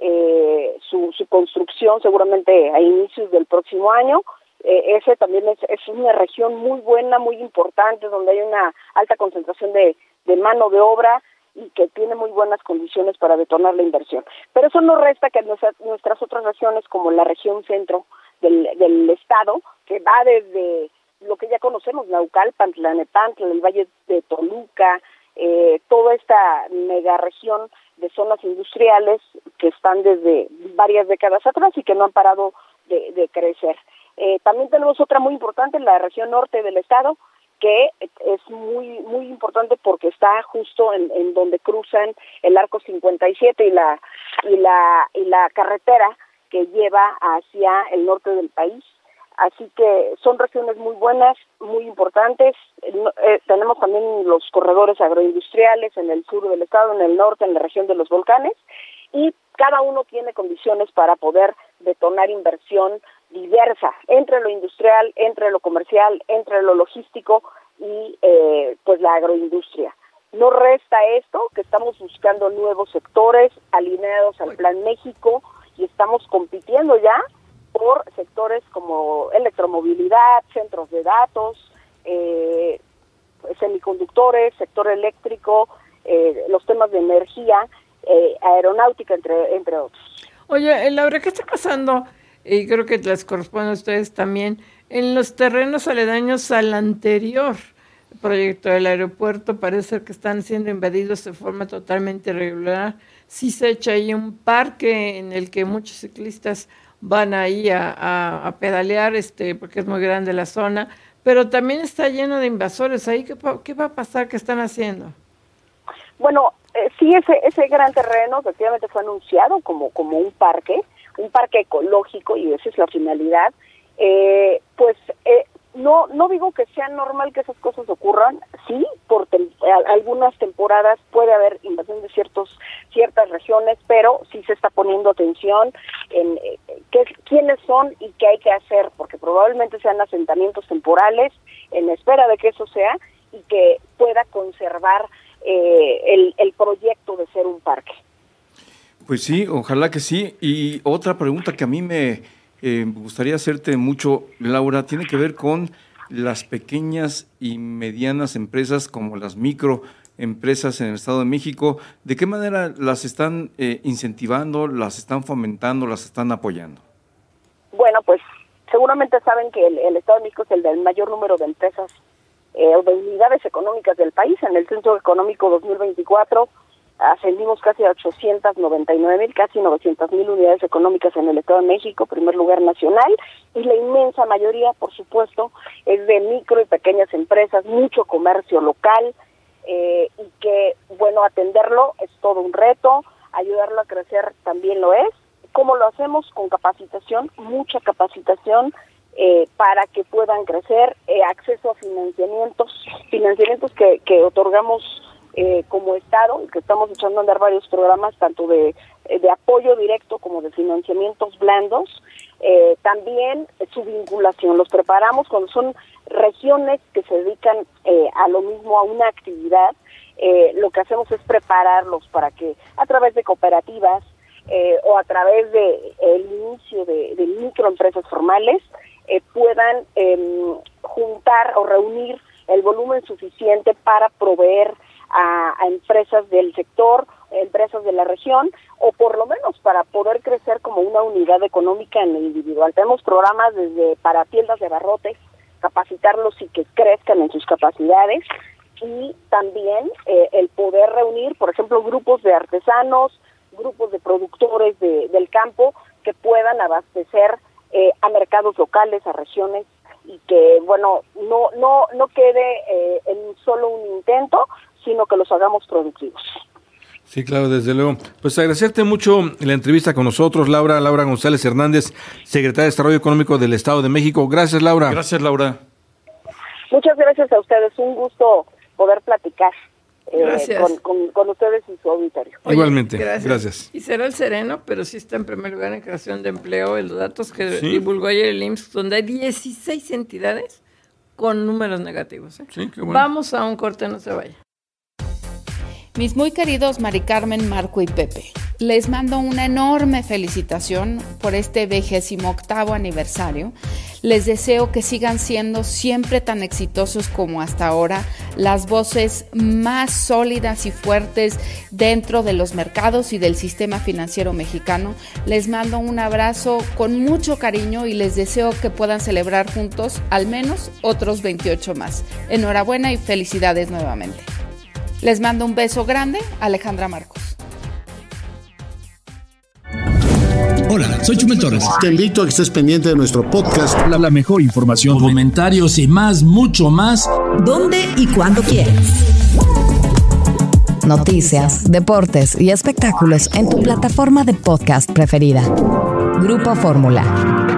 Speaker 12: eh, su, su construcción seguramente a inicios del próximo año. Eh, ese también es, es una región muy buena, muy importante, donde hay una alta concentración de, de mano de obra y que tiene muy buenas condiciones para detonar la inversión. Pero eso no resta que nuestra, nuestras otras regiones, como la región centro del, del estado, que va desde lo que ya conocemos, Naucalpan, Tlalnepantla, el Valle de Toluca, eh, toda esta mega región de zonas industriales que están desde varias décadas atrás y que no han parado de, de crecer. Eh, también tenemos otra muy importante en la región norte del estado, que es muy muy importante porque está justo en, en donde cruzan el Arco cincuenta y siete y la y la y la carretera que lleva hacia el norte del país. Así que son regiones muy buenas, muy importantes. Eh, tenemos también los corredores agroindustriales en el sur del estado, en el norte, en la región de los volcanes, y cada uno tiene condiciones para poder detonar inversión diversa, entre lo industrial, entre lo comercial, entre lo logístico y eh, pues la agroindustria. No resta esto, que estamos buscando nuevos sectores alineados al Plan México y estamos compitiendo ya por sectores como electromovilidad, centros de datos, eh, semiconductores, sector eléctrico, eh, los temas de energía, eh, aeronáutica, entre, entre otros.
Speaker 4: Oye, Laura, ¿qué está pasando? Y creo que les corresponde a ustedes también, en los terrenos aledaños al anterior proyecto del aeropuerto. Parece que están siendo invadidos de forma totalmente irregular. Sí se echa ahí un parque en el que muchos ciclistas van ahí a, a, a pedalear, este, porque es muy grande la zona, pero también está lleno de invasores ahí. ¿Qué, qué va a pasar? ¿Qué están haciendo?
Speaker 12: Bueno, eh, sí, ese ese gran terreno efectivamente fue anunciado como, como un parque, un parque ecológico, y esa es la finalidad. Eh, pues eh, no no digo que sea normal que esas cosas ocurran, sí, por tem- algunas temporadas puede haber invasión de ciertos ciertas regiones, pero sí se está poniendo atención en eh, qué, quiénes son y qué hay que hacer, porque probablemente sean asentamientos temporales en espera de que eso sea y que pueda conservar eh, el, el proyecto de ser un parque.
Speaker 5: Pues sí, ojalá que sí. Y otra pregunta que a mí me eh, gustaría hacerte mucho, Laura, tiene que ver con las pequeñas y medianas empresas como las microempresas en el Estado de México. ¿De qué manera las están eh, incentivando, las están fomentando, las están apoyando?
Speaker 12: Bueno, pues seguramente saben que el, el Estado de México es el del mayor número de empresas eh, o de unidades económicas del país. En el Censo Económico dos mil veinticuatro ascendimos casi a ochocientos noventa y nueve mil, casi novecientas mil unidades económicas en el Estado de México, primer lugar nacional, y la inmensa mayoría, por supuesto, es de micro y pequeñas empresas, mucho comercio local, eh, y que, bueno, atenderlo es todo un reto, ayudarlo a crecer también lo es. ¿Cómo lo hacemos? Con capacitación, mucha capacitación, eh, para que puedan crecer, eh, acceso a financiamientos, financiamientos que, que otorgamos Eh, como Estado, y que estamos echando a andar varios programas, tanto de, de apoyo directo como de financiamientos blandos. Eh, también eh, su vinculación, los preparamos cuando son regiones que se dedican eh, a lo mismo, a una actividad. Eh, lo que hacemos es prepararlos para que a través de cooperativas eh, o a través de el inicio de, de microempresas formales eh, puedan eh, juntar o reunir el volumen suficiente para proveer A, a empresas del sector, empresas de la región, o por lo menos para poder crecer como una unidad económica en el individual. Tenemos programas desde para tiendas de abarrotes, capacitarlos y que crezcan en sus capacidades, y también eh, el poder reunir, por ejemplo, grupos de artesanos, grupos de productores de, del campo que puedan abastecer eh, a mercados locales, a regiones, y que, bueno, no no no quede eh, en solo un intento, sino que los hagamos productivos.
Speaker 6: Sí, claro, desde luego. Pues agradecerte mucho la entrevista con nosotros, Laura, Laura González Hernández, secretaria de Desarrollo Económico del Estado de México. Gracias, Laura.
Speaker 5: Gracias, Laura.
Speaker 12: Muchas gracias a ustedes, un gusto poder platicar eh, con, con, con ustedes y su auditorio.
Speaker 6: Oye, igualmente, gracias. gracias.
Speaker 4: Y será el Sereno, pero sí está en primer lugar en creación de empleo. Los datos que sí. divulgó ayer el I M S S, donde hay dieciséis entidades con números negativos. ¿eh?
Speaker 6: Sí, qué bueno.
Speaker 4: Vamos a un corte, no se vaya.
Speaker 13: Mis muy queridos Mari Carmen, Marco y Pepe, les mando una enorme felicitación por este vigésimo octavo aniversario. Les deseo que sigan siendo siempre tan exitosos como hasta ahora, las voces más sólidas y fuertes dentro de los mercados y del sistema financiero mexicano. Les mando un abrazo con mucho cariño y les deseo que puedan celebrar juntos al menos otros veintiocho más. Enhorabuena y felicidades nuevamente. Les mando un beso grande, Alejandra Marcos.
Speaker 14: Hola, soy Chumel Torres.
Speaker 15: Te invito a que estés pendiente de nuestro podcast.
Speaker 14: La, la mejor información, comentarios y más, mucho más.
Speaker 2: ¿Dónde y cuándo quieras? Noticias, deportes y espectáculos en tu plataforma de podcast preferida. Grupo Fórmula.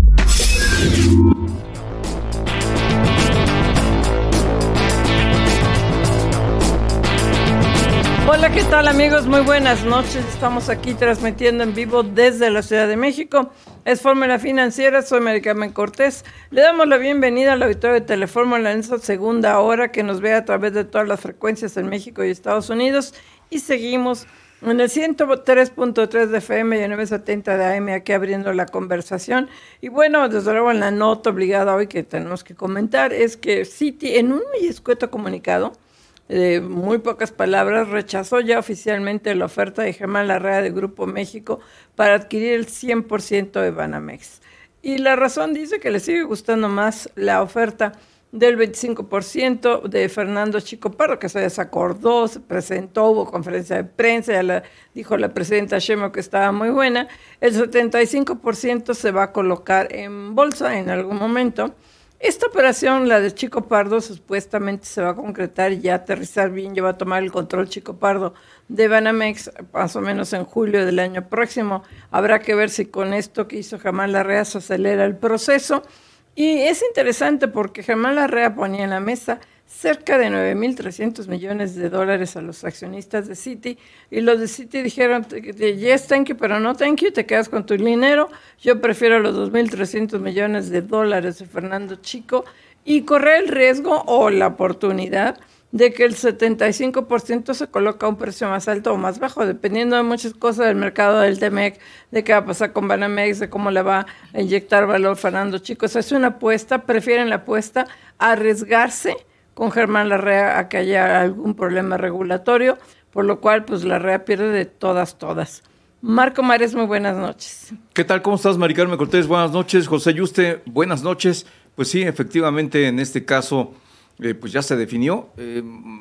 Speaker 4: Hola, ¿qué tal amigos? Muy buenas noches. Estamos aquí transmitiendo en vivo desde la Ciudad de México. Es Fórmula Financiera, soy Mari Carmen Cortés. Le damos la bienvenida al auditorio de Telefórmula en esta segunda hora que nos ve a través de todas las frecuencias en México y Estados Unidos. Y seguimos en el ciento tres punto tres de F M y en novecientos setenta de A M aquí abriendo la conversación. Y bueno, desde luego en la nota obligada hoy que tenemos que comentar es que Citi en un muy escueto comunicado, de muy pocas palabras, rechazó ya oficialmente la oferta de Germán Larrea de Grupo México para adquirir el cien por ciento de Banamex. Y la razón dice que le sigue gustando más la oferta del veinticinco por ciento de Fernando Chico Pardo, que se desacordó, se presentó, hubo conferencia de prensa, ya la, dijo la presidenta Sheinbaum que estaba muy buena. El setenta y cinco por ciento se va a colocar en bolsa en algún momento. Esta operación, la de Chico Pardo, supuestamente se va a concretar y ya aterrizar bien, ya va a tomar el control Chico Pardo de Banamex más o menos en julio del año próximo. Habrá que ver si con esto que hizo Germán Larrea se acelera el proceso. Y es interesante porque Germán Larrea ponía en la mesa cerca de nueve mil trescientos millones de dólares a los accionistas de Citi, y los de Citi dijeron, yes, thank you, pero no thank you, te quedas con tu dinero, yo prefiero los dos mil trescientos millones de dólares de Fernando Chico, y correr el riesgo o la oportunidad de que el setenta y cinco por ciento se coloca a un precio más alto o más bajo, dependiendo de muchas cosas del mercado del T M E C, de qué va a pasar con Banamex, de cómo le va a inyectar valor Fernando Chico. O sea, es una apuesta, prefieren la apuesta a arriesgarse con Germán Larrea a que haya algún problema regulatorio, por lo cual pues Larrea pierde de todas, todas. Marco Mares, muy buenas noches.
Speaker 5: ¿Qué tal? ¿Cómo estás, Mari Carmen Cortés? Buenas noches. José Yuste, buenas noches. Pues sí, efectivamente, en este caso, eh, pues ya se definió. Eh,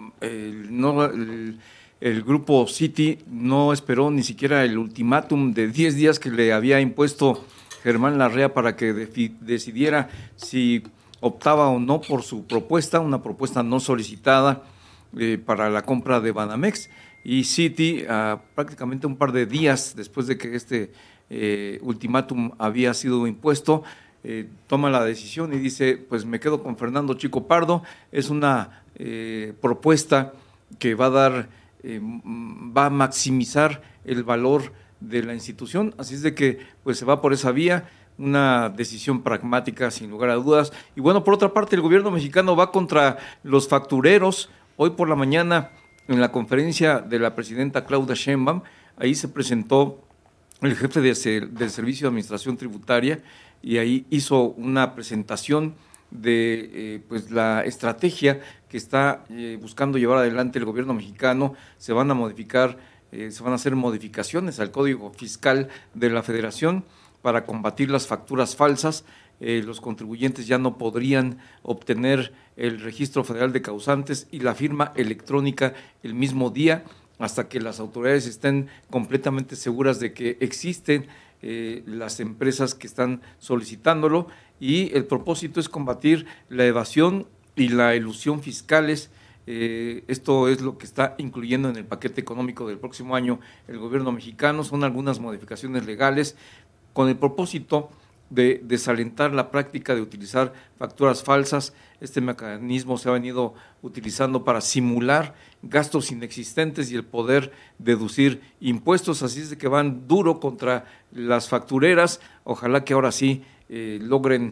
Speaker 5: el, no, el, el grupo Citi no esperó ni siquiera el ultimátum de diez días que le había impuesto Germán Larrea para que de, decidiera si optaba o no por su propuesta, una propuesta no solicitada eh, para la compra de Banamex, y Citi, uh, prácticamente un par de días después de que este eh, ultimátum había sido impuesto, eh, toma la decisión y dice, pues me quedo con Fernando Chico Pardo, es una eh, propuesta que va a dar, eh, va a maximizar el valor de la institución, así es de que pues se va por esa vía. Una decisión pragmática, sin lugar a dudas. Y bueno, por otra parte, el gobierno mexicano va contra los factureros. Hoy por la mañana, en la conferencia de la presidenta Claudia Sheinbaum, ahí se presentó el jefe de, del Servicio de Administración Tributaria y ahí hizo una presentación de eh, pues la estrategia que está eh, buscando llevar adelante el gobierno mexicano. Se van a modificar, eh, se van a hacer modificaciones al Código Fiscal de la Federación para combatir las facturas falsas. Eh, los contribuyentes ya no podrían obtener el registro federal de causantes y la firma electrónica el mismo día hasta que las autoridades estén completamente seguras de que existen eh, las empresas que están solicitándolo, y el propósito es combatir la evasión y la elusión fiscales. Eh, esto es lo que está incluyendo en el paquete económico del próximo año el gobierno mexicano. Son algunas modificaciones legales con el propósito de desalentar la práctica de utilizar facturas falsas. Este mecanismo se ha venido utilizando para simular gastos inexistentes y el poder deducir impuestos, así es de que van duro contra las factureras. Ojalá que ahora sí eh, logren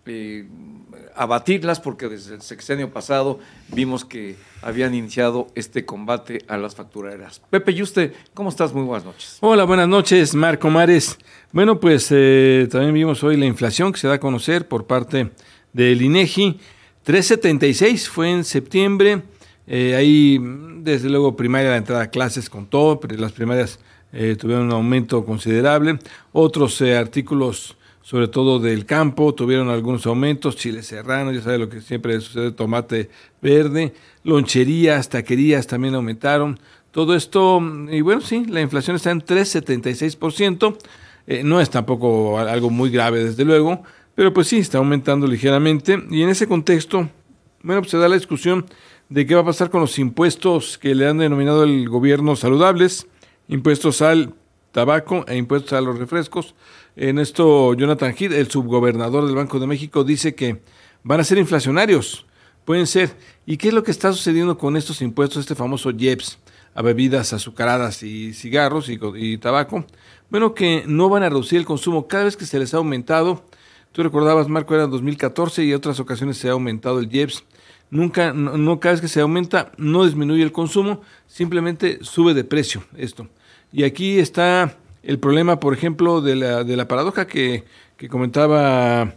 Speaker 5: eh, abatirlas, porque desde el sexenio pasado vimos que habían iniciado este combate a las factureras. Pepe Yuste, ¿cómo estás? Muy buenas noches.
Speaker 6: Hola, buenas noches, Marco Mares. Bueno, pues eh, también vimos hoy la inflación que se da a conocer por parte del INEGI. tres setenta y seis fue en septiembre. Eh, ahí, desde luego, primaria, la entrada a clases con todo, pero las primarias eh, tuvieron un aumento considerable. Otros eh, artículos, sobre todo del campo, tuvieron algunos aumentos. Chile serrano, ya sabe lo que siempre sucede, tomate verde, loncherías, taquerías también aumentaron. Todo esto, y bueno, sí, la inflación está en tres setenta y seis por ciento. Eh, no es tampoco algo muy grave, desde luego, pero pues sí, está aumentando ligeramente. Y en ese contexto, bueno, pues se da la discusión de qué va a pasar con los impuestos que le han denominado el gobierno saludables, impuestos al tabaco e impuestos a los refrescos. En esto, Jonathan Heath, el subgobernador del Banco de México, dice que van a ser inflacionarios. Pueden ser. ¿Y qué es lo que está sucediendo con estos impuestos, este famoso I E P S, a bebidas azucaradas y cigarros y, y tabaco? Bueno, que no van a reducir el consumo cada vez que se les ha aumentado. Tú recordabas, Marco, era en dos mil catorce y en otras ocasiones se ha aumentado el I E P S. Nunca, no, no cada vez que se aumenta, no disminuye el consumo, simplemente sube de precio esto. Y aquí está el problema, por ejemplo, de la, de la paradoja que, que comentaba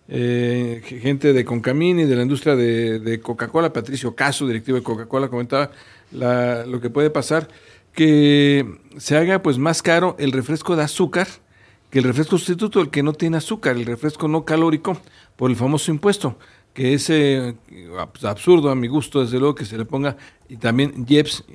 Speaker 6: eh, gente de Concamín y de la industria de, de Coca-Cola. Patricio Caso, directivo de Coca-Cola, comentaba la, lo que puede pasar, que se haga pues más caro el refresco de azúcar que el refresco sustituto, el que no tiene azúcar, el refresco no calórico, por el famoso impuesto, que es eh, absurdo a mi gusto, desde luego, que se le ponga, y también I E P S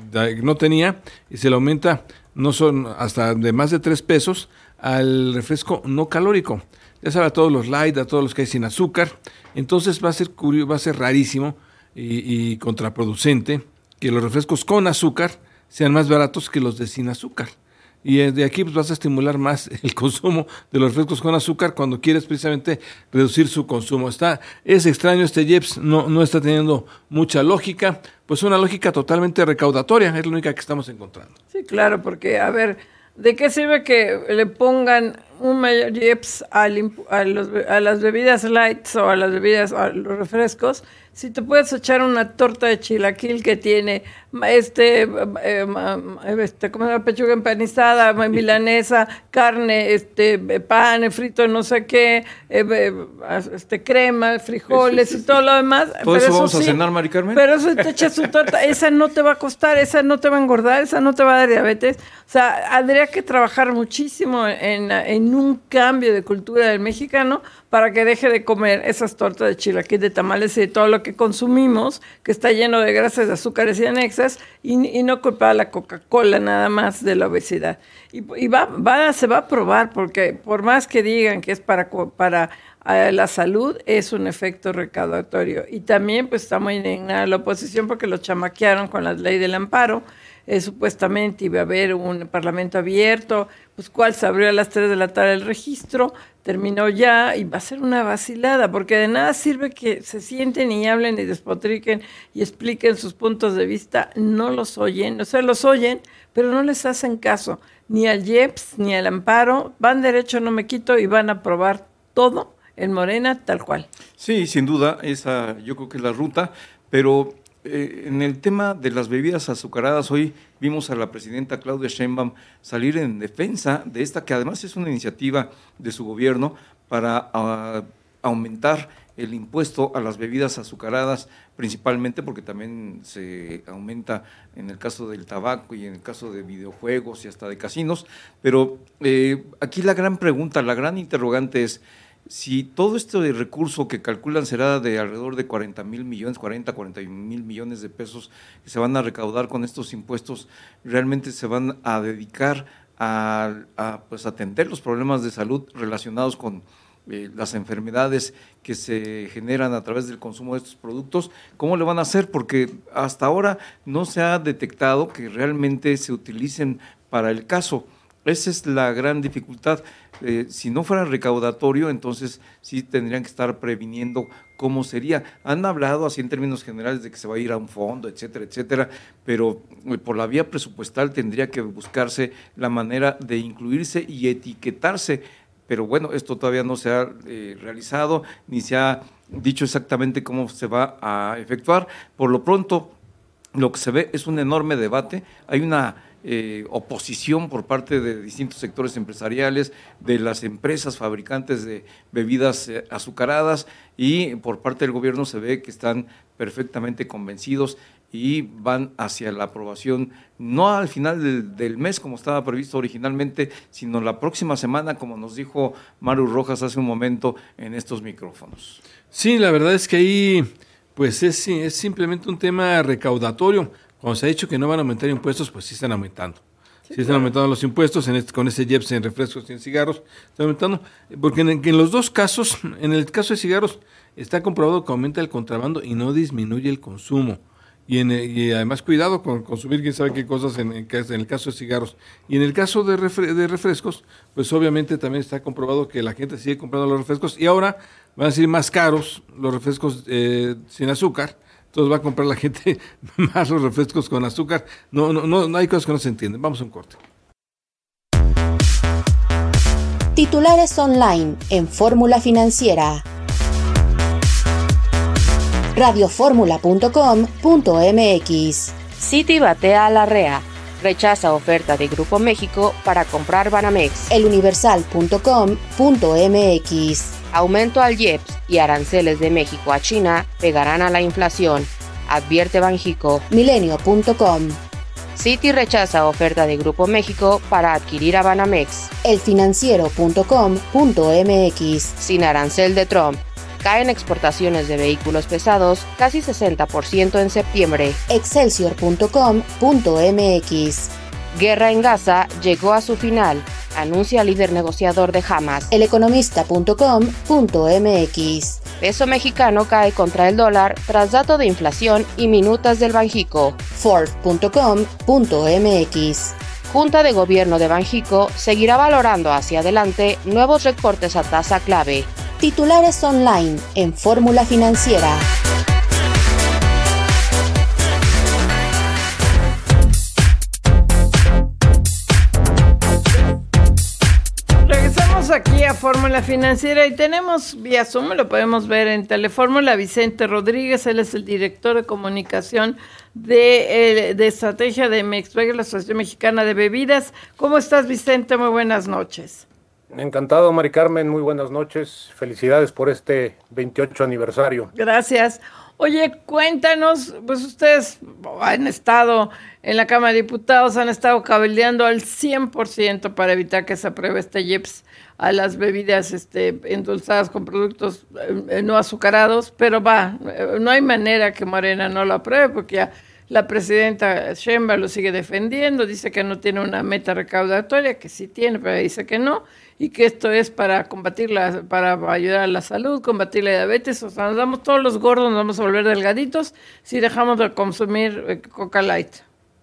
Speaker 6: no tenía, y se le aumenta no son hasta de más de tres pesos al refresco no calórico. Ya sabe, a todos los light, a todos los que hay sin azúcar. Entonces va a ser curioso, va a ser rarísimo y, y contraproducente que los refrescos con azúcar sean más baratos que los de sin azúcar. Y de aquí pues vas a estimular más el consumo de los refrescos con azúcar cuando quieres precisamente reducir su consumo. Está, es extraño este I E P S, no, no está teniendo mucha lógica, pues una lógica totalmente recaudatoria, es la única que estamos encontrando.
Speaker 4: Sí, claro, porque a ver, ¿de qué sirve que le pongan un mayor I E P S a, a, los, a las bebidas light o a las bebidas, a los refrescos, si te puedes echar una torta de chilaquil que tiene este, eh, este ¿cómo se llama? Pechuga empanizada, milanesa, carne, este, pan frito, no sé qué, eh, este, crema, frijoles sí, sí, sí, y todo sí. lo demás.
Speaker 5: ¿Todo eso vamos sí, a cenar, Mari Carmen?
Speaker 4: Pero eso te echas su torta, esa no te va a costar, esa no te va a engordar, esa no te va a dar diabetes. O sea, habría que trabajar muchísimo en, en un cambio de cultura del mexicano para que deje de comer esas tortas de chilaquil, de tamales y de todo lo que consumimos, que está lleno de grasas, de azúcares y anexas, y, y no culpar a la Coca-Cola nada más de la obesidad. Y, y va, va, se va a probar, porque por más que digan que es para, para uh, la salud, es un efecto recaudatorio. Y también pues está muy indignada la oposición porque lo chamaquearon con la ley del amparo. Eh, supuestamente iba a haber un parlamento abierto, pues cuál se abrió a las tres de la tarde el registro, terminó ya y va a ser una vacilada, porque de nada sirve que se sienten y hablen y despotriquen y expliquen sus puntos de vista, no los oyen, o sea, los oyen, pero no les hacen caso, ni al I E P S, ni al amparo, van derecho, no me quito, y van a aprobar todo en Morena tal cual.
Speaker 5: Sí, sin duda, esa yo creo que es la ruta, pero... Eh, en el tema de las bebidas azucaradas, hoy vimos a la presidenta Claudia Sheinbaum salir en defensa de esta, que además es una iniciativa de su gobierno para uh, aumentar el impuesto a las bebidas azucaradas, principalmente porque también se aumenta en el caso del tabaco y en el caso de videojuegos y hasta de casinos. Pero eh, aquí la gran pregunta, la gran interrogante es, si todo este recurso que calculan será de alrededor de cuarenta mil millones, cuarenta, cuarenta mil millones de pesos que se van a recaudar con estos impuestos, realmente se van a dedicar a, a pues, atender los problemas de salud relacionados con eh, las enfermedades que se generan a través del consumo de estos productos. ¿Cómo le van a hacer? Porque hasta ahora no se ha detectado que realmente se utilicen para el caso. Esa es la gran dificultad. Eh, si no fuera recaudatorio, entonces sí tendrían que estar previniendo cómo sería. Han hablado así en términos generales de que se va a ir a un fondo, etcétera, etcétera, pero eh, por la vía presupuestal tendría que buscarse la manera de incluirse y etiquetarse pero bueno, esto todavía no se ha eh, realizado, ni se ha dicho exactamente cómo se va a efectuar. Por lo pronto, lo que se ve es un enorme debate, hay una eh, oposición por parte de distintos sectores empresariales, de las empresas fabricantes de bebidas eh, azucaradas, y por parte del gobierno se ve que están perfectamente convencidos y van hacia la aprobación, no al final del, del mes como estaba previsto originalmente, sino la próxima semana, como nos dijo Maru Rojas hace un momento en estos micrófonos.
Speaker 6: Sí, la verdad es que ahí pues es, es simplemente un tema recaudatorio. Cuando se ha dicho que no van a aumentar impuestos, pues sí están aumentando. Sí, sí están claro. aumentando los impuestos en este, con ese I E P S en refrescos y en cigarros, están aumentando, porque en, en los dos casos, en el caso de cigarros, está comprobado que aumenta el contrabando y no disminuye el consumo. Y, en, y además cuidado con consumir quién sabe qué cosas en, en, en el caso de cigarros. Y en el caso de, refre, de refrescos, pues obviamente también está comprobado que la gente sigue comprando los refrescos y ahora van a ser más caros los refrescos eh, sin azúcar. Entonces va a comprar la gente más los refrescos con azúcar. No, no, no, no hay cosas que no se entienden. Vamos a un corte.
Speaker 2: Titulares online en Fórmula Financiera. radioformula punto com punto m x.
Speaker 16: Citi batea a Larrea. Rechaza oferta de Grupo México para comprar Banamex.
Speaker 2: eluniversal punto com punto m x.
Speaker 16: Aumento al I E P S y aranceles de México a China pegarán a la inflación, advierte Banjico.
Speaker 2: milenio punto com.
Speaker 16: Citi rechaza oferta de Grupo México para adquirir a Banamex.
Speaker 2: elfinanciero punto com punto m x.
Speaker 16: Sin arancel de Trump. Caen exportaciones de vehículos pesados casi sesenta por ciento en septiembre.
Speaker 2: excelsior punto com punto m x.
Speaker 16: Guerra en Gaza llegó a su final, anuncia líder negociador de Hamas.
Speaker 2: eleconomista punto com punto m x.
Speaker 16: Peso mexicano cae contra el dólar tras dato de inflación y minutas del Banjico.
Speaker 2: Ford punto com punto m x.
Speaker 16: Junta de Gobierno de Banjico seguirá valorando hacia adelante nuevos recortes a tasa clave.
Speaker 2: Titulares online en Fórmula Financiera.
Speaker 4: Regresamos aquí a Fórmula Financiera y tenemos vía Zoom, lo podemos ver en Telefórmula, Vicente Rodríguez, él es el director de comunicación de, eh, de estrategia de Mexbeg, la Asociación Mexicana de Bebidas. ¿Cómo estás, Vicente? Muy buenas noches.
Speaker 17: Encantado, Mari Carmen, muy buenas noches. Felicidades por este veintiocho aniversario.
Speaker 4: Gracias. Oye, cuéntanos, pues ustedes han estado en la Cámara de Diputados, han estado cabildeando al cien por ciento para evitar que se apruebe este I E P S a las bebidas este, endulzadas con productos eh, no azucarados, pero va, eh, no hay manera que Morena no lo apruebe porque ya la presidenta Sheinbaum lo sigue defendiendo, dice que no tiene una meta recaudatoria, que sí tiene, pero dice que no, y que esto es para combatir la, para ayudar a la salud, combatir la diabetes. O sea, nos damos todos los gordos, nos vamos a volver delgaditos si dejamos de consumir eh, Coca Light.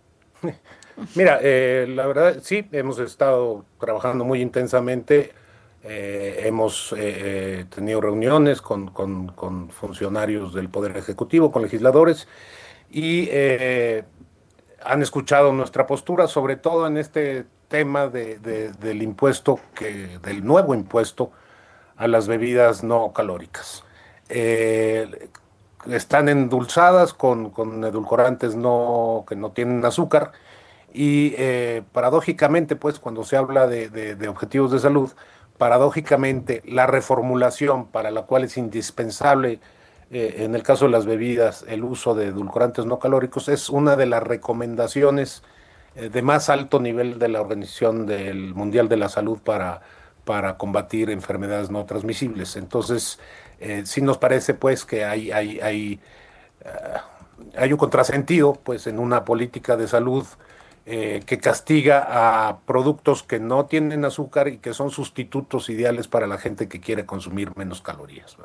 Speaker 17: Mira, eh, la verdad sí, hemos estado trabajando muy intensamente, eh, hemos eh, tenido reuniones con, con, con funcionarios del Poder Ejecutivo, con legisladores, y eh, han escuchado nuestra postura, sobre todo en este tema de, de, del impuesto, que, del nuevo impuesto a las bebidas no calóricas. Eh, están endulzadas con, con edulcorantes no, que no tienen azúcar, y eh, paradójicamente, pues cuando se habla de, de, de objetivos de salud, paradójicamente la reformulación para la cual es indispensable Eh, en el caso de las bebidas, el uso de edulcorantes no calóricos es una de las recomendaciones eh, de más alto nivel de la Organización del Mundial de la Salud para, para combatir enfermedades no transmisibles. Entonces, eh, sí nos parece pues que hay, hay, hay, uh, hay un contrasentido pues en una política de salud eh, que castiga a productos que no tienen azúcar y que son sustitutos ideales para la gente que quiere consumir menos calorías, ¿no?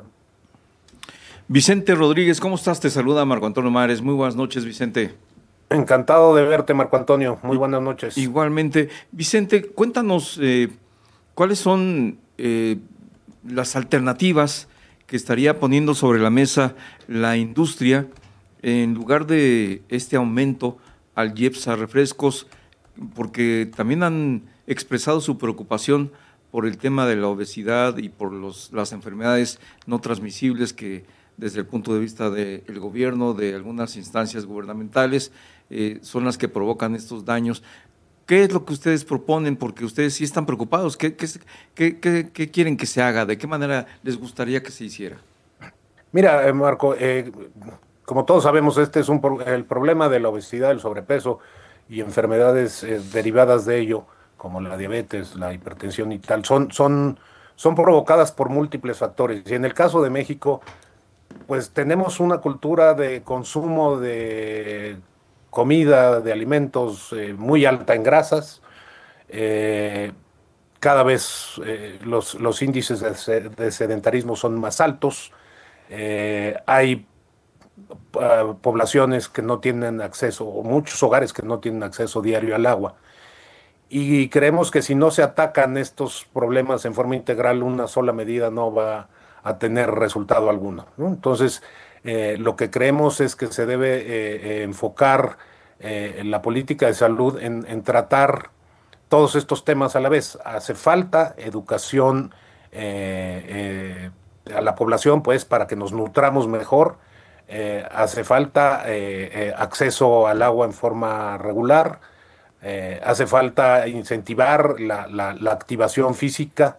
Speaker 5: Vicente Rodríguez, ¿cómo estás? Te saluda Marco Antonio Mares. Muy buenas noches, Vicente.
Speaker 17: Encantado de verte, Marco Antonio. Muy buenas noches.
Speaker 5: Igualmente. Vicente, cuéntanos eh, cuáles son eh, las alternativas que estaría poniendo sobre la mesa la industria en lugar de este aumento al I E P S a refrescos, porque también han expresado su preocupación por el tema de la obesidad y por los, las enfermedades no transmisibles que desde el punto de vista del gobierno, de algunas instancias gubernamentales, eh, son las que provocan estos daños. ¿Qué es lo que ustedes proponen? Porque ustedes sí están preocupados. ¿Qué, qué, qué, qué, qué quieren que se haga? ¿De qué manera les gustaría que se hiciera?
Speaker 17: Mira, eh, Marco, eh, como todos sabemos, este es un pro- el problema de la obesidad, el sobrepeso y enfermedades eh, derivadas de ello, como la diabetes, la hipertensión y tal, son, son, son provocadas por múltiples factores. Y en el caso de México, pues tenemos una cultura de consumo de comida, de alimentos eh, muy alta en grasas. Eh, cada vez eh, los, los índices de, se- de sedentarismo son más altos. Eh, hay uh, poblaciones que no tienen acceso, o muchos hogares que no tienen acceso diario al agua. Y creemos que si no se atacan estos problemas en forma integral, una sola medida no va a tener resultado alguno, ¿no? Entonces, eh, lo que creemos es que se debe eh, eh, enfocar eh, en la política de salud en, en tratar todos estos temas a la vez. Hace falta educación eh, eh, a la población, pues, para que nos nutramos mejor. Eh, hace falta eh, eh, acceso al agua en forma regular. Eh, hace falta incentivar la, la, la activación física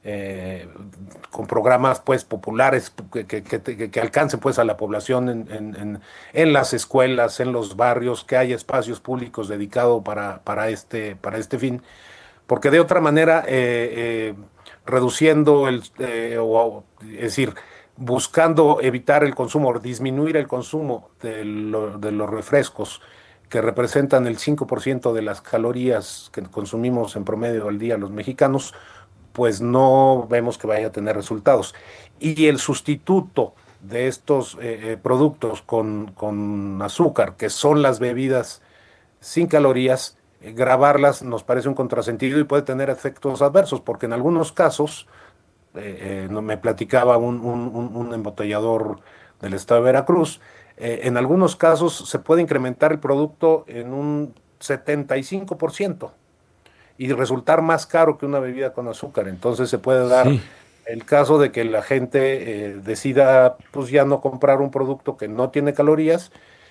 Speaker 17: eh, con programas pues populares que, que, que, que alcancen pues a la población en, en, en, en las escuelas, en los barrios, que haya espacios públicos dedicados para, para, este, para este fin, porque de otra manera eh, eh, reduciendo el, eh, o, es decir, buscando evitar el consumo, disminuir el consumo de, lo, de los refrescos, que representan el cinco por ciento de las calorías que consumimos en promedio al día los mexicanos, pues no vemos que vaya a tener resultados. Y el sustituto de estos eh, eh, productos con, con azúcar, que son las bebidas sin calorías, eh, grabarlas nos parece un contrasentido y puede tener efectos adversos, porque en algunos casos, eh, eh, me platicaba un, un, un embotellador del estado de Veracruz, Eh, en algunos casos se puede incrementar el producto en un setenta y cinco por ciento y resultar más caro que una bebida con azúcar. Entonces se puede dar sí. el caso de que la gente eh, decida pues ya no comprar un producto que no tiene calorías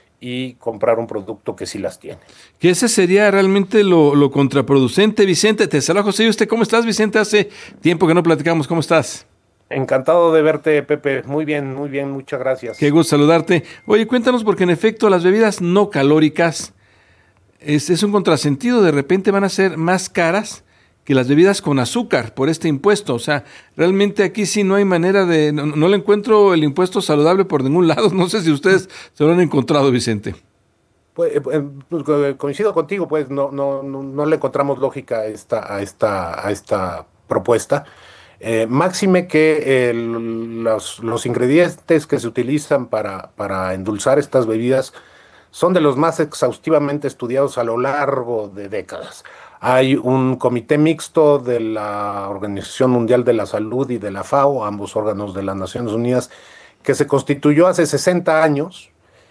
Speaker 17: y comprar un producto que sí las tiene.
Speaker 6: Que ese sería realmente lo, lo contraproducente. Vicente, te saluda José. ¿Y usted cómo estás, Vicente? Hace tiempo que no platicamos. ¿Cómo estás?
Speaker 17: Encantado de verte, Pepe. Muy bien, muy bien, muchas gracias.
Speaker 6: Qué gusto saludarte. Oye, cuéntanos, porque en efecto las bebidas no calóricas es, es un contrasentido. De repente van a ser más caras que las bebidas con azúcar por este impuesto. O sea, realmente aquí sí no hay manera de... No, no le encuentro el impuesto saludable por ningún lado. No sé si ustedes se lo han encontrado, Vicente.
Speaker 17: Pues, pues coincido contigo, pues no, no, no, no le encontramos lógica a esta, a esta, a esta propuesta. Eh, máxime que eh, los, los ingredientes que se utilizan para, para endulzar estas bebidas son de los más exhaustivamente estudiados a lo largo de décadas. Hay un comité mixto de la Organización Mundial de la Salud y de la FAO, ambos órganos de las Naciones Unidas, que se constituyó hace sesenta años,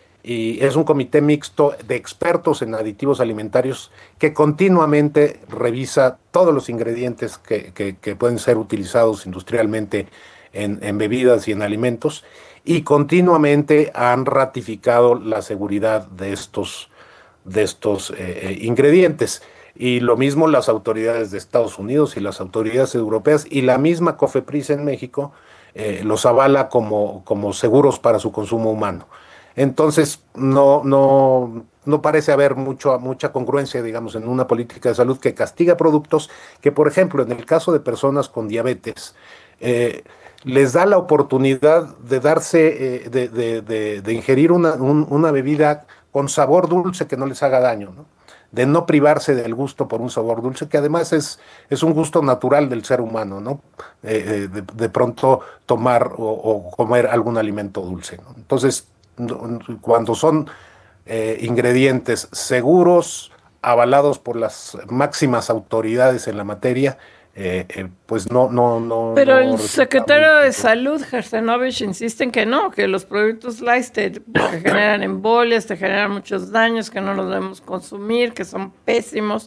Speaker 17: y es un comité mixto de expertos en aditivos alimentarios que continuamente revisa todos los ingredientes que, que, que pueden ser utilizados industrialmente en, en bebidas y en alimentos, y continuamente han ratificado la seguridad de estos, de estos eh, ingredientes. Y lo mismo las autoridades de Estados Unidos y las autoridades europeas, y la misma COFEPRIS en México eh, los avala como, como seguros para su consumo humano. Entonces, no, no, no parece haber mucho, mucha congruencia, digamos, en una política de salud que castiga productos que, por ejemplo, en el caso de personas con diabetes, eh, les da la oportunidad de darse, eh, de, de, de, de ingerir una, un, una bebida con sabor dulce que no les haga daño, ¿no? De no privarse del gusto por un sabor dulce, que además es, es un gusto natural del ser humano, ¿no? Eh, de, de pronto tomar o, o comer algún alimento dulce, ¿no? Entonces, cuando son eh, ingredientes seguros, avalados por las máximas autoridades en la materia, eh, eh, pues no, no, no.
Speaker 4: Pero
Speaker 17: no
Speaker 4: el secretario de Salud, Gersenovich, insiste en que no, que los productos light te, te generan embolias, te generan muchos daños, que no los debemos consumir, que son pésimos,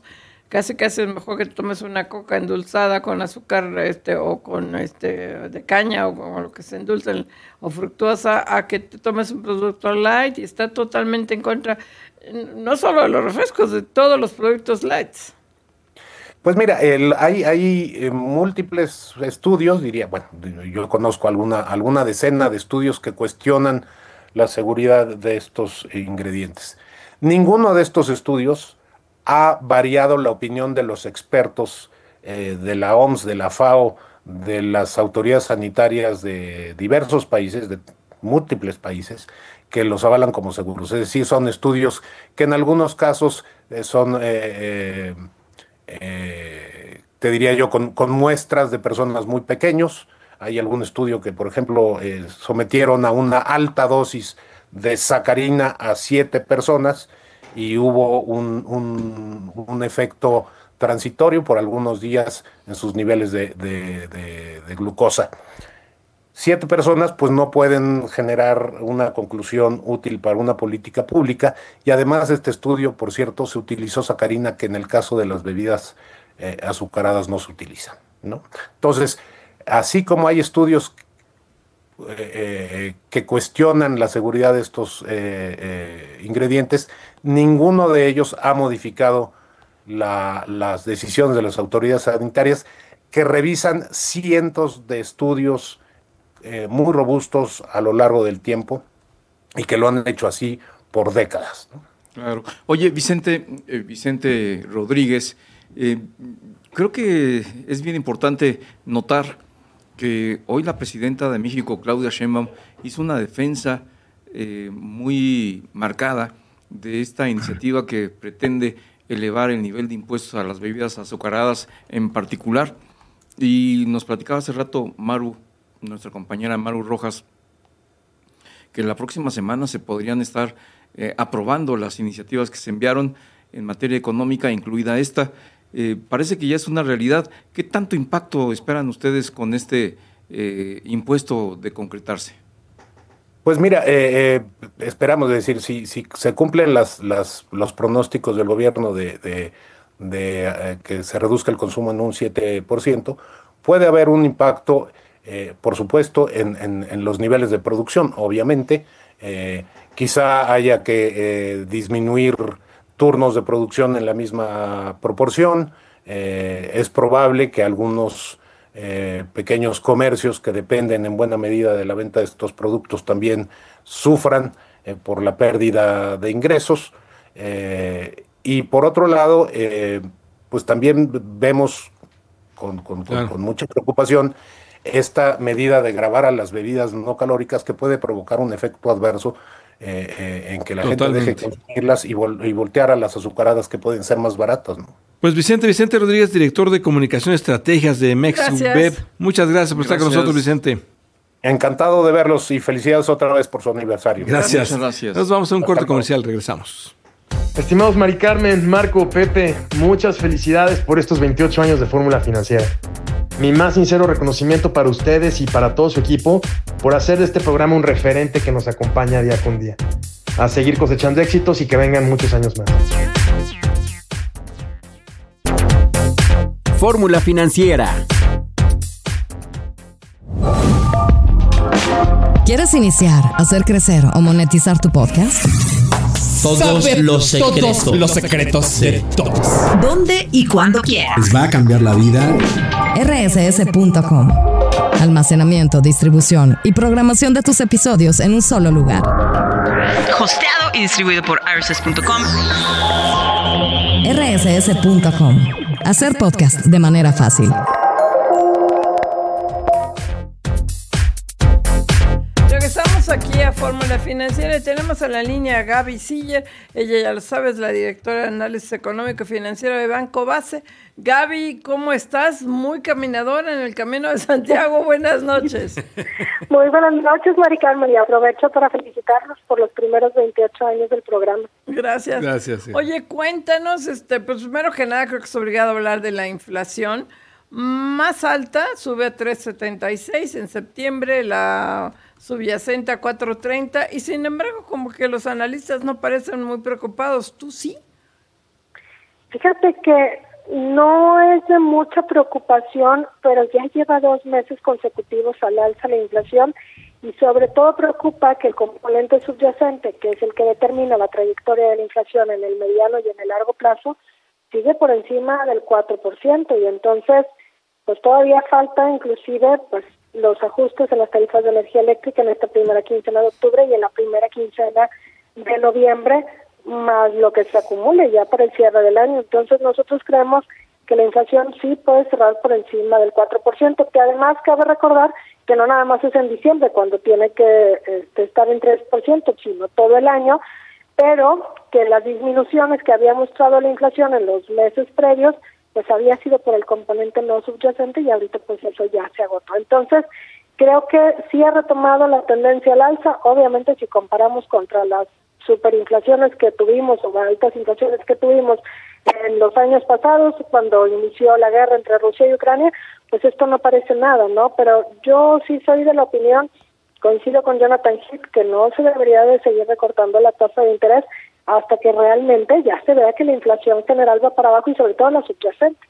Speaker 4: casi casi es mejor que tomes una coca endulzada con azúcar este o con este de caña o con lo que se endulce o fructuosa, a que te tomes un producto light, y está totalmente en contra, no solo de los refrescos, de todos los productos light.
Speaker 17: Pues mira, el, hay, hay eh, múltiples estudios, diría, bueno, yo conozco alguna, alguna decena de estudios que cuestionan la seguridad de estos ingredientes. Ninguno de estos estudios ha variado la opinión de los expertos eh, de la O M S, de la FAO, de las autoridades sanitarias de diversos países, de múltiples países, que los avalan como seguros. Es decir, son estudios que en algunos casos eh, son... Eh, eh, Eh, te diría yo, con, con muestras de personas muy pequeños. Hay algún estudio que, por ejemplo, eh, sometieron a una alta dosis de sacarina a siete personas y hubo un, un, un efecto transitorio por algunos días en sus niveles de, de, de, de glucosa. Siete personas pues no pueden generar una conclusión útil para una política pública, y además este estudio, por cierto, se utilizó sacarina que en el caso de las bebidas eh, azucaradas no se utiliza, ¿no? Entonces, así como hay estudios eh, eh, que cuestionan la seguridad de estos eh, eh, ingredientes, ninguno de ellos ha modificado la, las decisiones de las autoridades sanitarias, que revisan cientos de estudios Eh, muy robustos a lo largo del tiempo y que lo han hecho así por décadas, ¿no?
Speaker 5: Claro. Oye, Vicente, eh, Vicente Rodríguez, eh, creo que es bien importante notar que hoy la presidenta de México, Claudia Sheinbaum, hizo una defensa eh, muy marcada de esta iniciativa que pretende elevar el nivel de impuestos a las bebidas azucaradas en particular. Y nos platicaba hace rato Maru, nuestra compañera Maru Rojas, que la próxima semana se podrían estar eh, aprobando las iniciativas que se enviaron en materia económica, incluida esta. Eh, parece que ya es una realidad. ¿Qué tanto impacto esperan ustedes con este eh, impuesto de concretarse?
Speaker 17: Pues mira, eh, eh, esperamos, decir, si, si se cumplen las, las, los pronósticos del gobierno de, de, de eh, que se reduzca el consumo en un siete por ciento, puede haber un impacto. Eh, por supuesto, en, en, en los niveles de producción, obviamente. Eh, quizá haya que eh, disminuir turnos de producción en la misma proporción. Eh, es probable que algunos eh, pequeños comercios que dependen en buena medida de la venta de estos productos también sufran eh, por la pérdida de ingresos. Eh, y por otro lado, eh, pues también vemos con, con, claro. con, con mucha preocupación esta medida de gravar a las bebidas no calóricas, que puede provocar un efecto adverso eh, eh, en que la Totalmente. gente deje de consumirlas y, vol y voltear a las azucaradas, que pueden ser más baratas, ¿no?
Speaker 6: Pues Vicente, Vicente Rodríguez, director de Comunicación y Estrategias de MexWeb. Muchas gracias por gracias. estar con nosotros, Vicente.
Speaker 17: Encantado de verlos y felicidades otra vez por su aniversario.
Speaker 6: Gracias.
Speaker 5: Muchas gracias.
Speaker 6: Nos vamos a un Hasta corte comercial, regresamos.
Speaker 18: Estimados Mari Carmen, Marco, Pepe, muchas felicidades por estos veintiocho años de Fórmula Financiera. Mi más sincero reconocimiento para ustedes y para todo su equipo por hacer de este programa un referente que nos acompaña día con día. A seguir cosechando éxitos y que vengan muchos años más.
Speaker 3: Fórmula Financiera.
Speaker 2: ¿Quieres iniciar, hacer crecer o monetizar tu podcast?
Speaker 14: Todos
Speaker 19: Saber
Speaker 14: los secretos.
Speaker 19: Todos los secretos de todos.
Speaker 2: ¿Dónde y cuándo quieras?
Speaker 14: Les va a cambiar la vida.
Speaker 2: R S S punto com. Almacenamiento, distribución y programación de tus episodios en un solo lugar.
Speaker 9: Hosteado y distribuido por R S S punto com.
Speaker 2: R S S punto com. Hacer podcast de manera fácil.
Speaker 4: Regresamos aquí a Fórmula Financiera y tenemos a la línea a Gaby Siller. Ella, ya lo sabes, la directora de análisis económico y financiero de Banco Base. Gaby, ¿cómo estás? Muy caminadora en el Camino de Santiago. Buenas noches.
Speaker 20: Muy buenas noches, Mari Carmen, y aprovecho para felicitarlos por los primeros veintiocho años del programa.
Speaker 4: Gracias.
Speaker 6: Gracias. Sí.
Speaker 4: Oye, cuéntanos, este, pues primero que nada creo que es obligado a hablar de la inflación. Más alta, sube a tres setenta y seis en septiembre, la subyacente a cuatro treinta, y sin embargo como que los analistas no parecen muy preocupados. ¿Tú sí?
Speaker 20: Fíjate que no es de mucha preocupación, pero ya lleva dos meses consecutivos al alza la inflación y sobre todo preocupa que el componente subyacente, que es el que determina la trayectoria de la inflación en el mediano y en el largo plazo, sigue por encima del cuatro por ciento y entonces pues todavía falta inclusive pues los ajustes en las tarifas de energía eléctrica en esta primera quincena de octubre y en la primera quincena de noviembre, más lo que se acumule ya para el cierre del año. Entonces nosotros creemos que la inflación sí puede cerrar por encima del cuatro por ciento, que además cabe recordar que no nada más es en diciembre cuando tiene que este, estar en tres por ciento, sino todo el año, pero que las disminuciones que había mostrado la inflación en los meses previos pues había sido por el componente no subyacente y ahorita pues eso ya se agotó. Entonces, creo que sí ha retomado la tendencia al alza, obviamente si comparamos contra las superinflaciones que tuvimos o altas inflaciones que tuvimos en los años pasados, cuando inició la guerra entre Rusia y Ucrania, pues esto no parece nada, ¿no? Pero yo sí soy de la opinión, coincido con Jonathan Heath, que no se debería de seguir recortando la tasa de interés hasta que realmente ya se vea que la inflación general va para abajo y sobre todo la subyacente.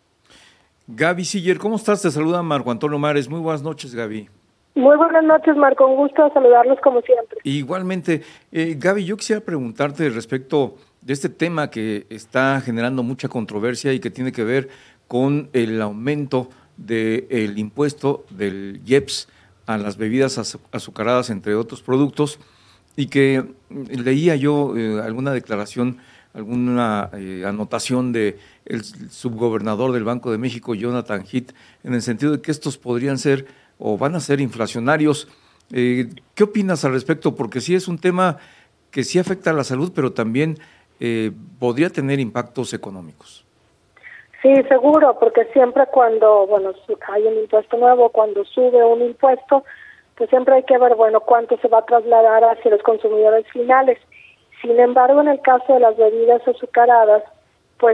Speaker 5: Gaby Siller, ¿cómo estás? Te saluda Marco Antonio Mares. Muy buenas noches, Gaby.
Speaker 20: Muy buenas noches, Marco. Un gusto saludarlos como siempre.
Speaker 5: Igualmente. Eh, Gaby, yo quisiera preguntarte respecto de este tema que está generando mucha controversia y que tiene que ver con el aumento del impuesto del I E P S a las bebidas azucaradas, entre otros productos, y que leía yo eh, alguna declaración, alguna eh, anotación de el subgobernador del Banco de México, Jonathan Heath, en el sentido de que estos podrían ser o van a ser inflacionarios. Eh, ¿Qué opinas al respecto? Porque sí es un tema que sí afecta a la salud, pero también eh, podría tener impactos económicos.
Speaker 20: Sí, seguro, porque siempre cuando bueno hay un impuesto nuevo, cuando sube un impuesto, pues siempre hay que ver, bueno, cuánto se va a trasladar hacia los consumidores finales. Sin embargo, en el caso de las bebidas azucaradas, pues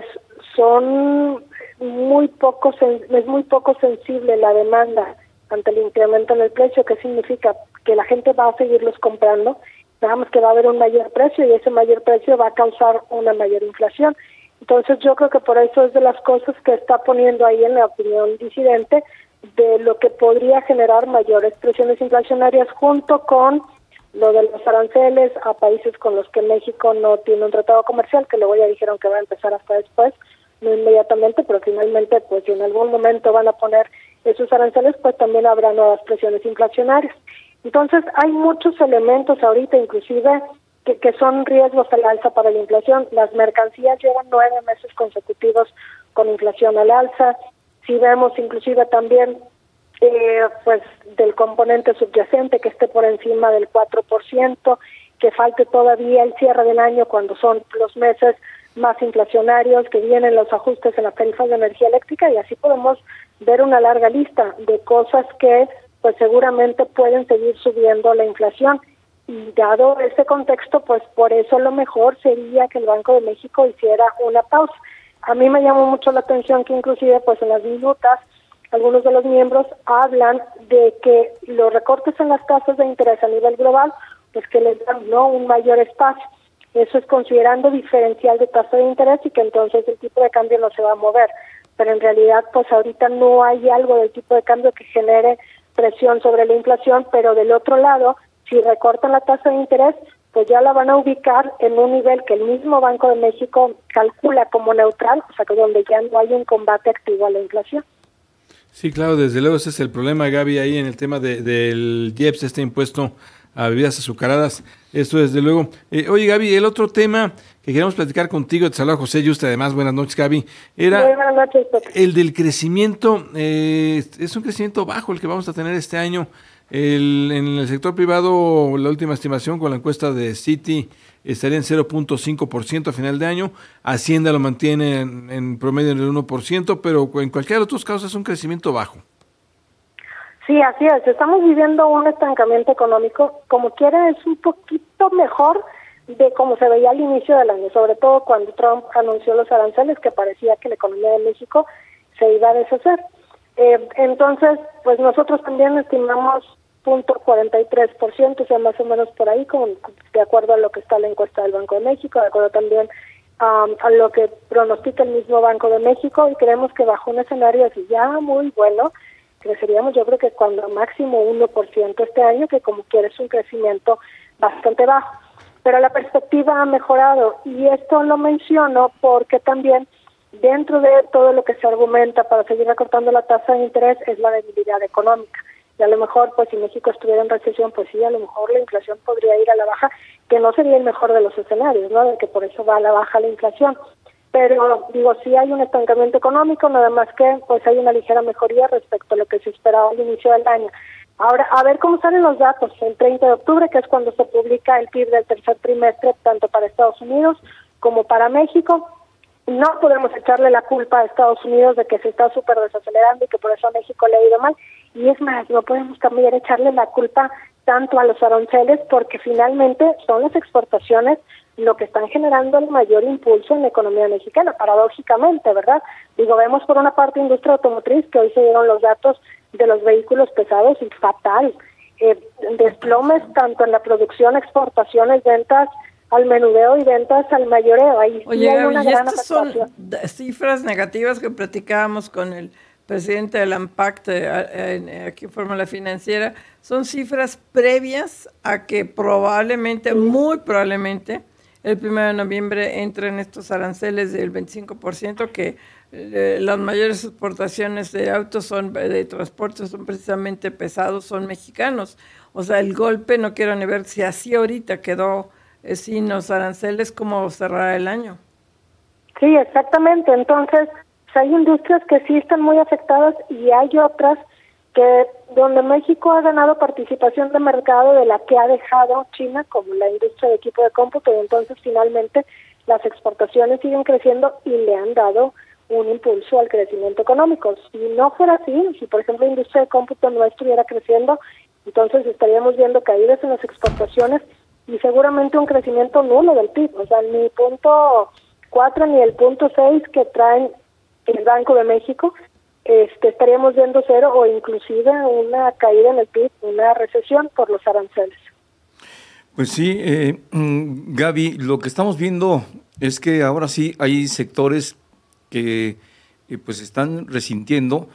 Speaker 20: son muy poco, es muy poco sensible la demanda ante el incremento en el precio, que significa que la gente va a seguirlos comprando, digamos que va a haber un mayor precio y ese mayor precio va a causar una mayor inflación. Entonces yo creo que por eso es de las cosas que está poniendo ahí en la opinión disidente de lo que podría generar mayores presiones inflacionarias junto con lo de los aranceles a países con los que México no tiene un tratado comercial, que luego ya dijeron que va a empezar hasta después, no inmediatamente, pero finalmente pues si en algún momento van a poner esos aranceles, pues también habrá nuevas presiones inflacionarias. Entonces hay muchos elementos ahorita, inclusive que, que son riesgos al alza para la inflación. Las mercancías llevan nueve meses consecutivos con inflación al alza. Si vemos inclusive también eh, pues del componente subyacente que esté por encima del cuatro por ciento, que falte todavía el cierre del año cuando son los meses más inflacionarios, que vienen los ajustes en las tarifas de energía eléctrica y así podemos ver una larga lista de cosas que pues seguramente pueden seguir subiendo la inflación. Y dado este contexto, pues por eso lo mejor sería que el Banco de México hiciera una pausa. A mí me llamó mucho la atención que inclusive pues en las minutas algunos de los miembros hablan de que los recortes en las tasas de interés a nivel global pues que les dan no un mayor espacio. Eso es considerando diferencial de tasa de interés y que entonces el tipo de cambio no se va a mover. Pero en realidad pues ahorita no hay algo del tipo de cambio que genere presión sobre la inflación, pero del otro lado, si recortan la tasa de interés, pues ya la van a ubicar en un nivel que el mismo Banco de México calcula como neutral, o sea que donde ya no hay un combate activo a la inflación.
Speaker 6: Sí, claro, desde luego ese es el problema, Gaby, ahí en el tema de, del I E P S, este impuesto a bebidas azucaradas, esto desde luego. Eh, oye, Gaby, el otro tema que queremos platicar contigo, te saluda José Yuste, además, buenas noches, Gaby, era
Speaker 20: Muy buenas noches,
Speaker 6: el del crecimiento, eh, es un crecimiento bajo el que vamos a tener este año. El, en el sector privado, la última estimación con la encuesta de Citi estaría en cero punto cinco por ciento a final de año. Hacienda lo mantiene en, en promedio en el uno por ciento, pero en cualquier otro caso es un crecimiento bajo.
Speaker 20: Sí, así es. Estamos viviendo un estancamiento económico. Como quiera, es un poquito mejor de cómo se veía al inicio del año, sobre todo cuando Trump anunció los aranceles, que parecía que la economía de México se iba a deshacer. Eh, entonces, pues nosotros también estimamos cero punto cuarenta y tres por ciento, o sea, más o menos por ahí, con, de acuerdo a lo que está la encuesta del Banco de México, de acuerdo también um, a lo que pronostica el mismo Banco de México, y creemos que bajo un escenario así ya muy bueno, creceríamos yo creo que cuando máximo uno por ciento este año, que como quiera es un crecimiento bastante bajo. Pero la perspectiva ha mejorado, y esto lo menciono porque también dentro de todo lo que se argumenta para seguir recortando la tasa de interés es la debilidad económica. Y a lo mejor, pues si México estuviera en recesión, pues sí, a lo mejor la inflación podría ir a la baja, que no sería el mejor de los escenarios, ¿no? De que por eso va a la baja la inflación. Pero, digo, sí hay un estancamiento económico, nada más que pues hay una ligera mejoría respecto a lo que se esperaba al inicio del año. Ahora, a ver cómo salen los datos. El treinta de octubre, que es cuando se publica el P I B del tercer trimestre, tanto para Estados Unidos como para México. No podemos echarle la culpa a Estados Unidos de que se está súper desacelerando y que por eso a México le ha ido mal. Y es más, no podemos también echarle la culpa tanto a los aranceles, porque finalmente son las exportaciones lo que están generando el mayor impulso en la economía mexicana, paradójicamente, ¿verdad? Digo, vemos por una parte industria automotriz, que hoy se dieron los datos de los vehículos pesados, y fatal. Eh, desplomes tanto en la producción, exportaciones, ventas al menudeo y ventas al mayoreo. Ahí sí
Speaker 4: Oye,
Speaker 20: hay una
Speaker 4: Gaby,
Speaker 20: gran
Speaker 4: estas son
Speaker 20: afectación.
Speaker 4: d- cifras negativas que platicábamos con el presidente del AMPACT eh, eh, aquí en Fórmula Financiera. Son cifras previas a que probablemente, muy probablemente, el primero de noviembre entren estos aranceles del veinticinco por ciento, que eh, las mayores exportaciones de autos son de transporte son precisamente pesados, son mexicanos. O sea, el golpe, no quiero ni ver si así ahorita quedó eh, sin los aranceles, ¿cómo cerrará el año?
Speaker 20: Sí, exactamente. Entonces, pues, hay industrias que sí están muy afectadas y hay otras que donde México ha ganado participación de mercado de la que ha dejado China, como la industria de equipo de cómputo, y entonces finalmente las exportaciones siguen creciendo y le han dado un impulso al crecimiento económico. Si no fuera así, si por ejemplo la industria de cómputo no estuviera creciendo, entonces estaríamos viendo caídas en las exportaciones y seguramente un crecimiento nulo del P I B, o sea, ni punto cuatro ni el punto seis que traen el Banco de México, este, estaríamos viendo cero o inclusive una caída en el P I B, una recesión por los aranceles.
Speaker 5: Pues sí, eh, Gaby, lo que estamos viendo es que ahora sí hay sectores que eh, pues están resintiendo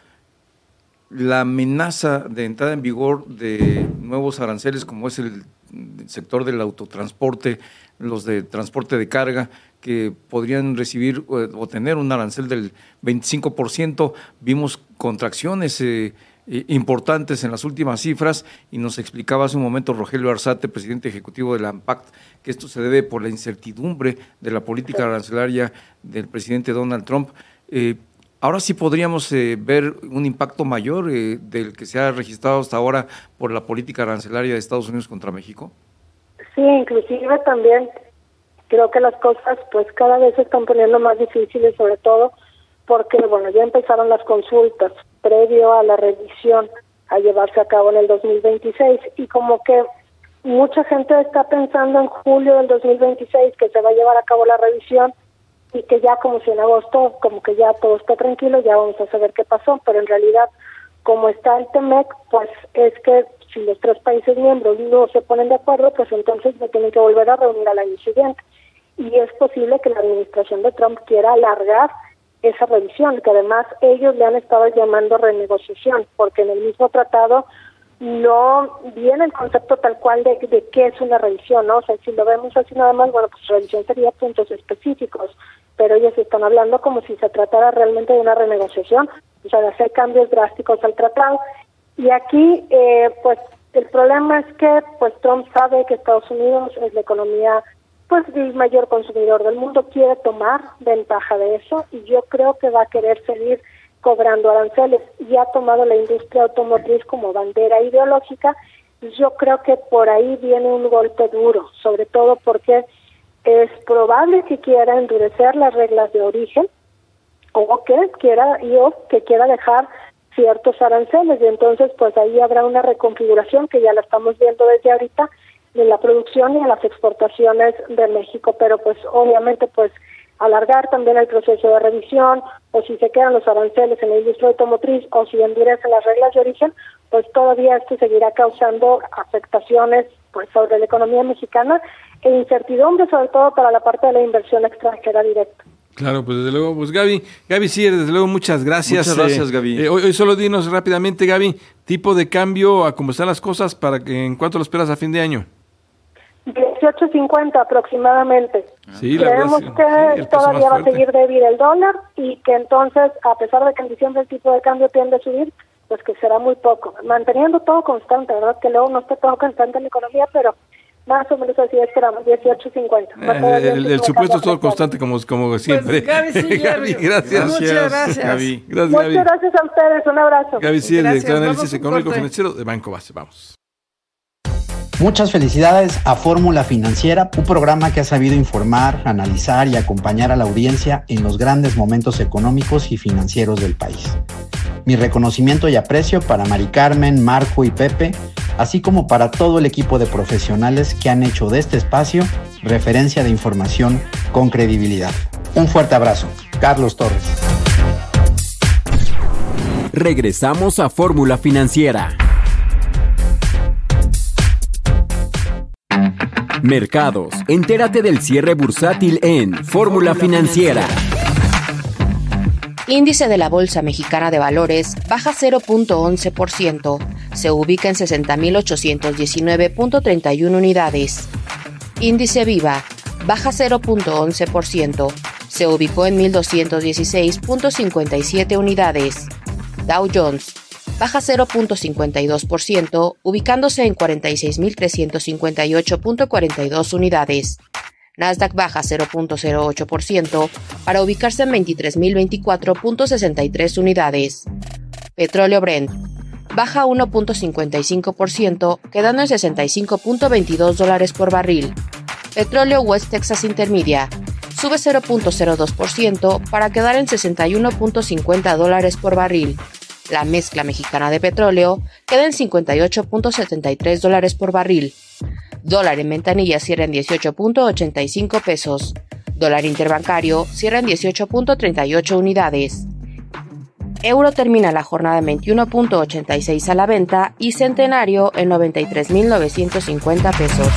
Speaker 5: la amenaza de entrada en vigor de nuevos aranceles, como es el sector del autotransporte, los de transporte de carga, que podrían recibir o, o tener un arancel del veinticinco por ciento. Vimos contracciones eh, eh, importantes en las últimas cifras, y nos explicaba hace un momento Rogelio Arzate, presidente ejecutivo de la AMPACT, que esto se debe por la incertidumbre de la política arancelaria del presidente Donald Trump. Eh, ahora sí podríamos eh, ver un impacto mayor eh, del que se ha registrado hasta ahora por la política arancelaria de Estados Unidos contra México.
Speaker 20: Sí, inclusive también creo que las cosas pues cada vez se están poniendo más difíciles, sobre todo porque bueno, ya empezaron las consultas previo a la revisión a llevarse a cabo en el dos mil veintiséis, y como que mucha gente está pensando en julio del dos mil veintiséis que se va a llevar a cabo la revisión, y que ya como si en agosto, como que ya todo está tranquilo, ya vamos a saber qué pasó, pero en realidad como está el T M E C, pues es que si los tres países miembros no se ponen de acuerdo, pues entonces me tienen que volver a reunir al año siguiente. Y es posible que la administración de Trump quiera alargar esa revisión, que además ellos le han estado llamando renegociación, porque en el mismo tratado no viene el concepto tal cual de, de qué es una revisión, ¿no? O sea, si lo vemos así nada más, bueno, pues revisión sería puntos específicos, pero ellos están hablando como si se tratara realmente de una renegociación, o sea, de hacer cambios drásticos al tratado. Y aquí, eh, pues, el problema es que, pues, Trump sabe que Estados Unidos es la economía, pues, el mayor consumidor del mundo, quiere tomar ventaja de eso, y yo creo que va a querer seguir cobrando aranceles, y ha tomado la industria automotriz como bandera ideológica. Yo creo que por ahí viene un golpe duro, sobre todo porque es probable que quiera endurecer las reglas de origen, o que quiera, y o que quiera dejar ciertos aranceles, y entonces pues ahí habrá una reconfiguración que ya la estamos viendo desde ahorita en la producción y en las exportaciones de México, pero pues obviamente pues alargar también el proceso de revisión, o si se quedan los aranceles en la industria automotriz, o si endurecen las reglas de origen, pues todavía esto seguirá causando afectaciones pues sobre la economía mexicana e incertidumbre sobre todo para la parte de la inversión extranjera directa.
Speaker 6: Claro, pues desde luego, pues Gaby, Gaby Sier, desde luego muchas gracias.
Speaker 5: Muchas gracias, eh, Gaby.
Speaker 6: Eh, hoy, hoy solo dinos rápidamente, Gaby, tipo de cambio a cómo están las cosas, para que en cuánto lo esperas a fin de año.
Speaker 20: dieciocho cincuenta aproximadamente.
Speaker 6: Sí, la
Speaker 20: Creemos
Speaker 6: verdad,
Speaker 20: que
Speaker 6: sí,
Speaker 20: todavía va a seguir débil el dólar y que entonces, a pesar de que en diciembre el tipo de cambio tiende a subir, pues que será muy poco. Manteniendo todo constante, ¿verdad? Que luego no está todo constante en la economía, pero más o menos así esperamos, dieciocho cincuenta.
Speaker 6: Eh, el, el supuesto es todo constante como, como siempre.
Speaker 4: Pues, Gaby, sí,
Speaker 6: Gaby, gracias.
Speaker 4: Muchas gracias.
Speaker 6: Gaby. Gracias,
Speaker 20: Muchas
Speaker 6: Gaby.
Speaker 20: gracias a ustedes, un abrazo.
Speaker 6: Gaby Sier, director de análisis
Speaker 4: Vamos
Speaker 6: económico
Speaker 4: corte.
Speaker 6: financiero de Banco Base. Vamos.
Speaker 21: Muchas felicidades a Fórmula Financiera, un programa que ha sabido informar, analizar y acompañar a la audiencia en los grandes momentos económicos y financieros del país. Mi reconocimiento y aprecio para Mari Carmen, Marco y Pepe, así como para todo el equipo de profesionales que han hecho de este espacio referencia de información con credibilidad. Un fuerte abrazo. Carlos Torres.
Speaker 3: Regresamos a Fórmula Financiera. Mercados. Entérate del cierre bursátil en Fórmula Financiera.
Speaker 16: Índice de la Bolsa Mexicana de Valores baja cero punto once por ciento. Se ubica en sesenta mil ochocientos diecinueve punto treinta y uno unidades. Índice Viva baja cero punto once por ciento. Se ubicó en mil doscientos dieciséis punto cincuenta y siete unidades. Dow Jones baja cero punto cincuenta y dos por ciento, ubicándose en cuarenta y seis mil trescientos cincuenta y ocho punto cuarenta y dos unidades. Nasdaq baja cero punto cero ocho por ciento para ubicarse en veintitrés mil veinticuatro punto sesenta y tres unidades. Petróleo Brent baja uno punto cincuenta y cinco por ciento, quedando en sesenta y cinco punto veintidós dólares por barril. Petróleo West Texas Intermedia sube cero punto cero dos por ciento para quedar en sesenta y uno punto cincuenta dólares por barril. La mezcla mexicana de petróleo queda en cincuenta y ocho punto setenta y tres dólares por barril. Dólar en ventanilla cierra en dieciocho punto ochenta y cinco pesos. Dólar interbancario cierra en dieciocho punto treinta y ocho unidades. Euro termina la jornada en veintiuno punto ochenta y seis a la venta y centenario en noventa y tres mil novecientos cincuenta pesos.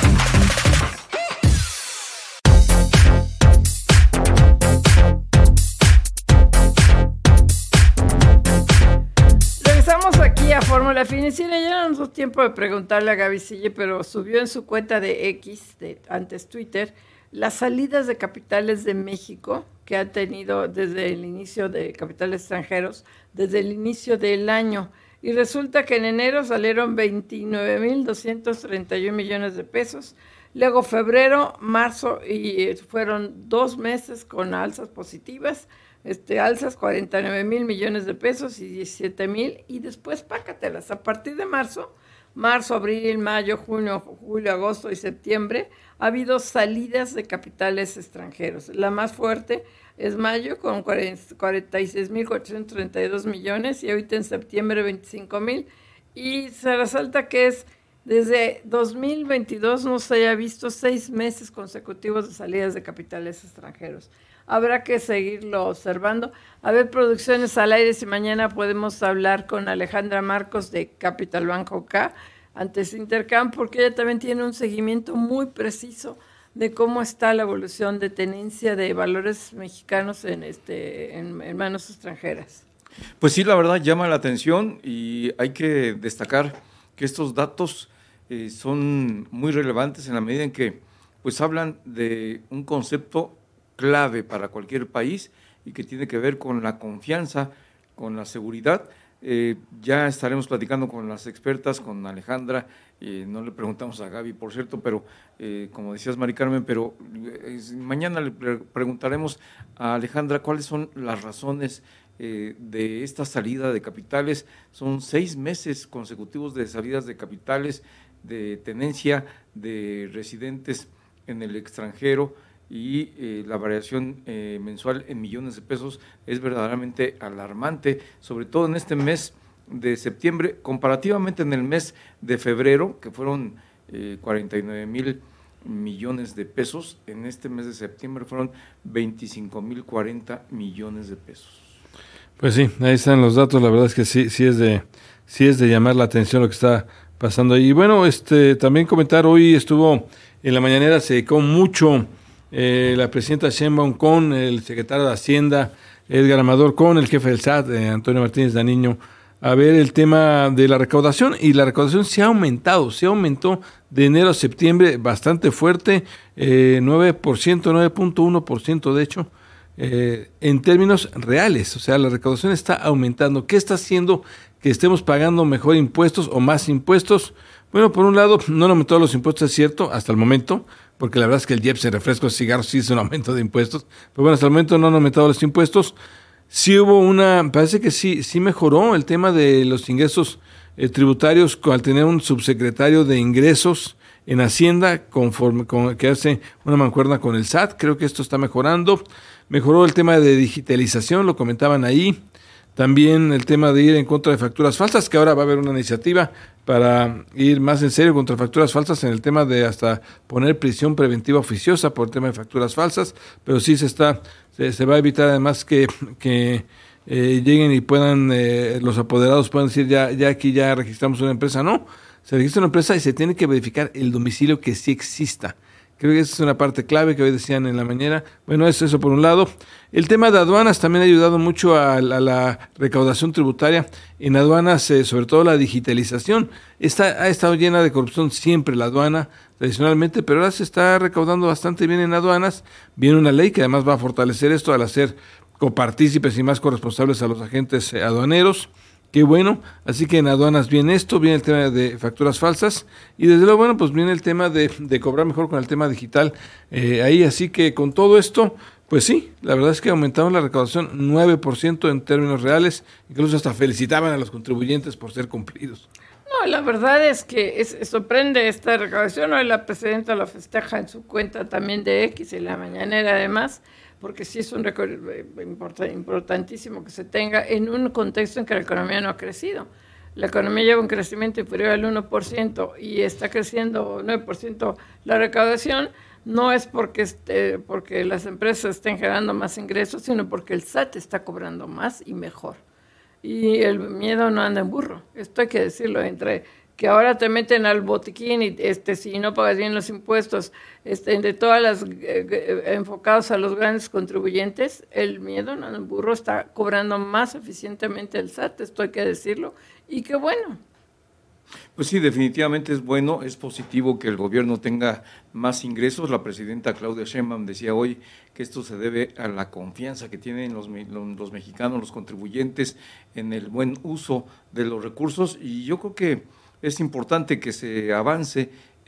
Speaker 4: Aquí a Fórmula Financiera, ya no nos dio tiempo de preguntarle a Gaby Sille, pero subió en su cuenta de X, de antes Twitter, las salidas de capitales de México que ha tenido desde el inicio de capitales extranjeros, desde el inicio del año. Y resulta que en enero salieron veintinueve mil doscientos treinta y uno millones de pesos. Luego febrero, marzo, y fueron dos meses con alzas positivas. Este, alzas cuarenta y nueve mil millones de pesos y diecisiete mil, y después pácatelas, a partir de marzo, marzo, abril, mayo, junio, julio, agosto y septiembre, ha habido salidas de capitales extranjeros. La más fuerte es mayo con cuarenta y seis mil cuatrocientos treinta y dos millones y ahorita en septiembre veinticinco mil, y se resalta que es desde dos mil veintidós no se haya visto seis meses consecutivos de salidas de capitales extranjeros. Habrá que seguirlo observando. A ver, producciones al aire, si mañana podemos hablar con Alejandra Marcos de Capital Banco K, antes Intercam, porque ella también tiene un seguimiento muy preciso de cómo está la evolución de tenencia de valores mexicanos en, este, en, en manos extranjeras.
Speaker 5: Pues sí, la verdad llama la atención y hay que destacar que estos datos eh, son muy relevantes en la medida en que pues hablan de un concepto clave para cualquier país y que tiene que ver con la confianza, con la seguridad. Eh, ya estaremos platicando con las expertas, con Alejandra, eh, no le preguntamos a Gaby, por cierto, pero eh, como decías, Mari Carmen, pero eh, mañana le pre preguntaremos a Alejandra cuáles son las razones eh, de esta salida de capitales. Son seis meses consecutivos de salidas de capitales, de tenencia de residentes en el extranjero, y eh, la variación eh, mensual en millones de pesos es verdaderamente alarmante, sobre todo en este mes de septiembre, comparativamente en el mes de febrero, que fueron eh, cuarenta y nueve mil millones de pesos. En este mes de septiembre fueron veinticinco mil cuarenta millones de pesos.
Speaker 6: Pues sí, ahí están los datos. La verdad es que sí, sí es de, sí es de llamar la atención lo que está pasando ahí. Y bueno, este, también comentar, hoy estuvo en la mañanera, se dedicó mucho eh, la presidenta Sheinbaum con el secretario de Hacienda, Edgar Amador, con el jefe del S A T, eh, Antonio Martínez Daniño, a ver el tema de la recaudación, y la recaudación se ha aumentado, se aumentó de enero a septiembre bastante fuerte, eh, nueve por ciento, nueve punto uno por ciento de hecho, eh, en términos reales, o sea, la recaudación está aumentando. ¿Qué está haciendo que estemos pagando mejor impuestos o más impuestos? Bueno, por un lado, no han aumentado los impuestos, es cierto, hasta el momento, porque la verdad es que el I E P S, el refresco, el cigarro, sí es un aumento de impuestos, pero bueno, hasta el momento no han aumentado los impuestos. Sí hubo una, parece que sí, sí mejoró el tema de los ingresos eh, tributarios al tener un subsecretario de ingresos en Hacienda, conforme con, que hace una mancuerna con el S A T. Creo que esto está mejorando. Mejoró el tema de digitalización, lo comentaban ahí. También el tema de ir en contra de facturas falsas, que ahora va a haber una iniciativa para ir más en serio contra facturas falsas, en el tema de hasta poner prisión preventiva oficiosa por el tema de facturas falsas, pero sí se está, se, se va a evitar además que, que eh, lleguen y puedan, eh, los apoderados puedan decir ya, ya aquí ya registramos una empresa. No, se registra una empresa y se tiene que verificar el domicilio que sí exista. Creo que esa es una parte clave que hoy decían en la mañana. Bueno, es eso por un lado. El tema de aduanas también ha ayudado mucho a, a la recaudación tributaria. En aduanas, eh, sobre todo la digitalización, está, ha estado llena de corrupción siempre la aduana, tradicionalmente, pero ahora se está recaudando bastante bien en aduanas. Viene una ley que además va a fortalecer esto al hacer copartícipes y más corresponsables a los agentes eh, aduaneros. Qué bueno, así que en aduanas viene esto, viene el tema de facturas falsas y desde luego, bueno, pues viene el tema de, de cobrar mejor con el tema digital eh, ahí, así que con todo esto, pues sí, la verdad es que aumentaron la recaudación nueve por ciento en términos reales, incluso hasta felicitaban a los contribuyentes por ser cumplidos.
Speaker 4: No, la verdad es que es, sorprende esta recaudación. Hoy la presidenta lo festeja en su cuenta también de X, en la mañanera además, porque sí es un récord importantísimo que se tenga en un contexto en que la economía no ha crecido. La economía lleva un crecimiento inferior al uno por ciento y está creciendo nueve por ciento la recaudación. No es porque, este, porque las empresas estén generando más ingresos, sino porque el S A T está cobrando más y mejor. Y el miedo no anda en burro, esto hay que decirlo, entre que ahora te meten al botiquín y este si no pagas bien los impuestos, este de todas las eh, enfocados a los grandes contribuyentes, el miedo no anda en burro, está cobrando más eficientemente el S A T, esto hay que decirlo, y qué bueno.
Speaker 5: Pues sí, definitivamente es bueno, es positivo que el gobierno tenga más ingresos. La presidenta Claudia Sheinbaum decía hoy que esto se debe a la confianza que tienen los, los mexicanos, los contribuyentes, en el buen uso de los recursos, y yo creo que es importante que se avance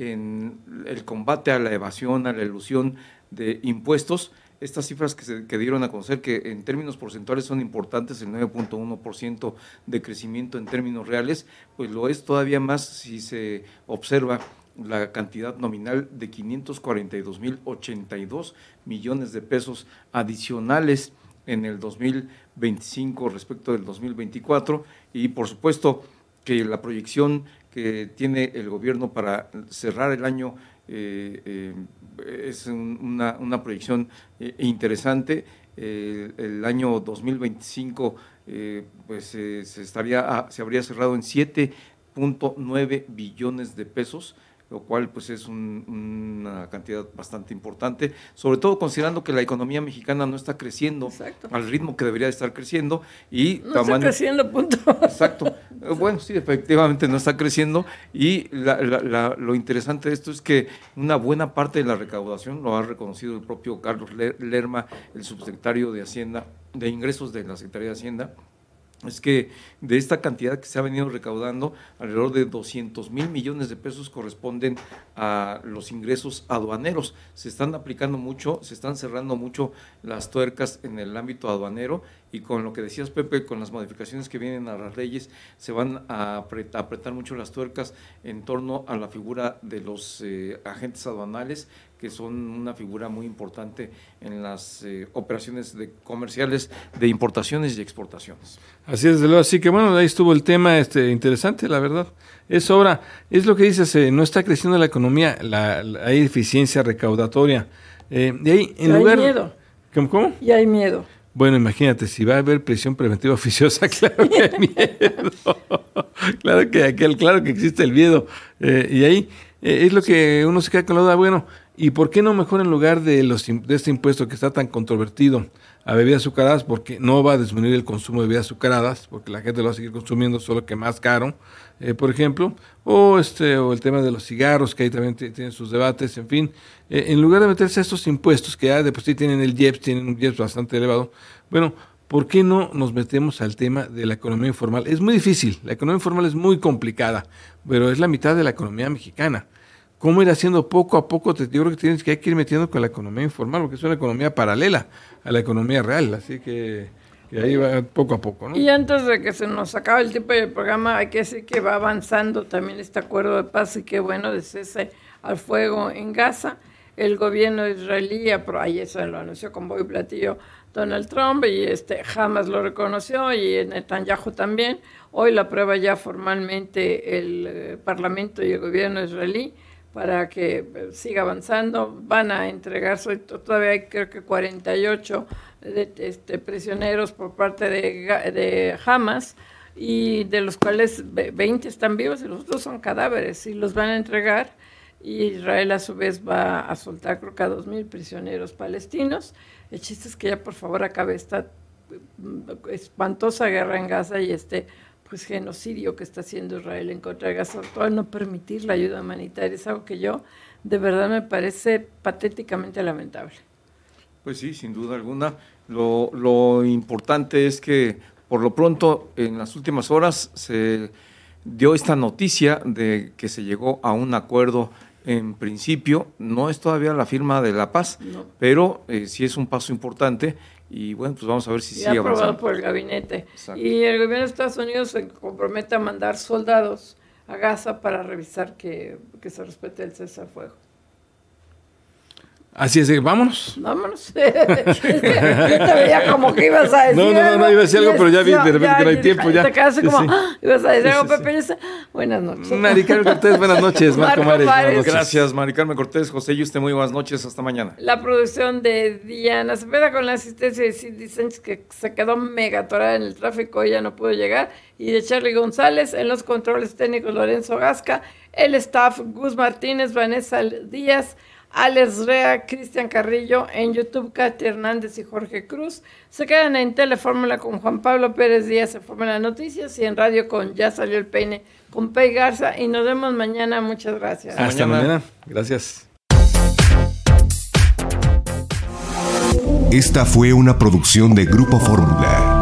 Speaker 5: en el combate a la evasión, a la elusión de impuestos. Estas cifras que se que dieron a conocer, que en términos porcentuales son importantes, el nueve punto uno por ciento de crecimiento en términos reales, pues lo es todavía más si se observa la cantidad nominal de quinientos cuarenta y dos mil ochenta y dos millones de pesos adicionales en el dos mil veinticinco respecto del dos mil veinticuatro, y por supuesto que la proyección que tiene el gobierno para cerrar el año eh, eh, es un, una, una proyección eh, interesante. Eh, el año dos mil veinticinco eh, pues eh, se estaría se habría cerrado en siete punto nueve billones de pesos, lo cual pues es un, una cantidad bastante importante, sobre todo considerando que la economía mexicana no está creciendo Exacto. al ritmo que debería estar creciendo. Y
Speaker 4: no está creciendo, punto.
Speaker 5: Exacto. Bueno, sí, efectivamente no está creciendo, y la, la, la, lo interesante de esto es que una buena parte de la recaudación, lo ha reconocido el propio Carlos Lerma, el subsecretario de Hacienda, de Ingresos de la Secretaría de Hacienda, es que de esta cantidad que se ha venido recaudando, alrededor de doscientos mil millones de pesos corresponden a los ingresos aduaneros. Se están aplicando mucho, se están cerrando mucho las tuercas en el ámbito aduanero, y con lo que decías, Pepe, con las modificaciones que vienen a las leyes, se van a apretar, a apretar mucho las tuercas en torno a la figura de los eh, agentes aduanales, que son una figura muy importante en las eh, operaciones de comerciales de importaciones y exportaciones.
Speaker 6: Así es, desde luego, así que bueno, ahí estuvo el tema este interesante, la verdad. Es obra, es lo que dices, eh, no está creciendo la economía, la, la, hay eficiencia recaudatoria. Eh, y ahí, en
Speaker 4: hay
Speaker 6: lugar,
Speaker 4: miedo.
Speaker 6: ¿Cómo? ¿Cómo?
Speaker 4: Y hay miedo.
Speaker 6: Bueno, imagínate, si va a haber prisión preventiva oficiosa, claro que hay miedo. claro, que, que, claro que existe el miedo. Eh, y ahí eh, es lo que uno se queda con la duda, bueno, ¿y por qué no mejor en lugar de, los, de este impuesto que está tan controvertido a bebidas azucaradas, porque no va a disminuir el consumo de bebidas azucaradas, porque la gente lo va a seguir consumiendo, solo que más caro, eh, por ejemplo, o este o el tema de los cigarros, que ahí también t- tienen sus debates, en fin, eh, en lugar de meterse a estos impuestos, que ya de por sí tienen el I E P S, tienen un I E P S bastante elevado, bueno, ¿por qué no nos metemos al tema de la economía informal? Es muy difícil, la economía informal es muy complicada, pero es la mitad de la economía mexicana. ¿Cómo ir haciendo poco a poco? Yo creo que tienes que hay que ir metiendo con la economía informal, porque es una economía paralela a la economía real, así que, que ahí va poco a poco, ¿no?
Speaker 4: Y antes de que se nos acabe el tiempo del programa, hay que decir que va avanzando también este acuerdo de paz, y que bueno, de cese al fuego en Gaza. El gobierno israelí, ayer se lo anunció con bombo y platillo Donald Trump, y este Hamas lo reconoció, y Netanyahu también. Hoy lo aprueba ya formalmente el eh, Parlamento y el gobierno israelí, para que siga avanzando. Van a entregarse, todavía hay creo que cuarenta y ocho de, este, prisioneros por parte de, de Hamas, y de los cuales veinte están vivos y los otros son cadáveres, y los van a entregar, y Israel a su vez va a soltar creo que a dos mil prisioneros palestinos. El chiste es que ya por favor acabe esta espantosa guerra en Gaza y este pues genocidio que está haciendo Israel en contra de Gaza, sobre todo al no permitir la ayuda humanitaria. Es algo que yo de verdad me parece patéticamente lamentable.
Speaker 5: Pues sí, sin duda alguna. Lo, lo importante es que por lo pronto en las últimas horas se dio esta noticia de que se llegó a un acuerdo. En principio no es todavía la firma de la paz, no. pero eh, sí es un paso importante. Y bueno, pues vamos a ver si sigue avanzando.
Speaker 4: Aprobado por el gabinete. Exacto. Y el gobierno de Estados Unidos se compromete a mandar soldados a Gaza para revisar que, que se respete el cese al fuego.
Speaker 6: Así es, vámonos.
Speaker 4: Vámonos. Yo te veía como que ibas a decir
Speaker 6: No, no, no, no iba a decir algo, pero ya vi de repente ya, que no hay tiempo. Ya.
Speaker 4: Te quedaste
Speaker 6: sí,
Speaker 4: como,
Speaker 6: sí.
Speaker 4: ¡ah! Ibas a decir algo, sí, sí, Pepe. Sí. Buenas noches.
Speaker 6: Mari Carmen Cortés, buenas noches. Marco, Marco Mares, buenas noches.
Speaker 5: Gracias, Mari Carmen Cortés. José Yuste, muy buenas noches. Hasta mañana.
Speaker 4: La producción de Diana Cepeda con la asistencia de Cindy Sánchez, que se quedó mega atorada en el tráfico, ella no pudo llegar, y de Charlie González, en los controles técnicos Lorenzo Gasca, el staff Gus Martínez, Vanessa Díaz, Alex Rea, Cristian Carrillo, en YouTube Katy Hernández y Jorge Cruz. Se quedan en Telefórmula con Juan Pablo Pérez Díaz en Fórmula Noticias, y en radio con Ya Salió el Peine con Pei Garza, y nos vemos mañana. Muchas gracias.
Speaker 6: Hasta mañana. mañana. Gracias.
Speaker 1: Esta fue una producción de Grupo Fórmula.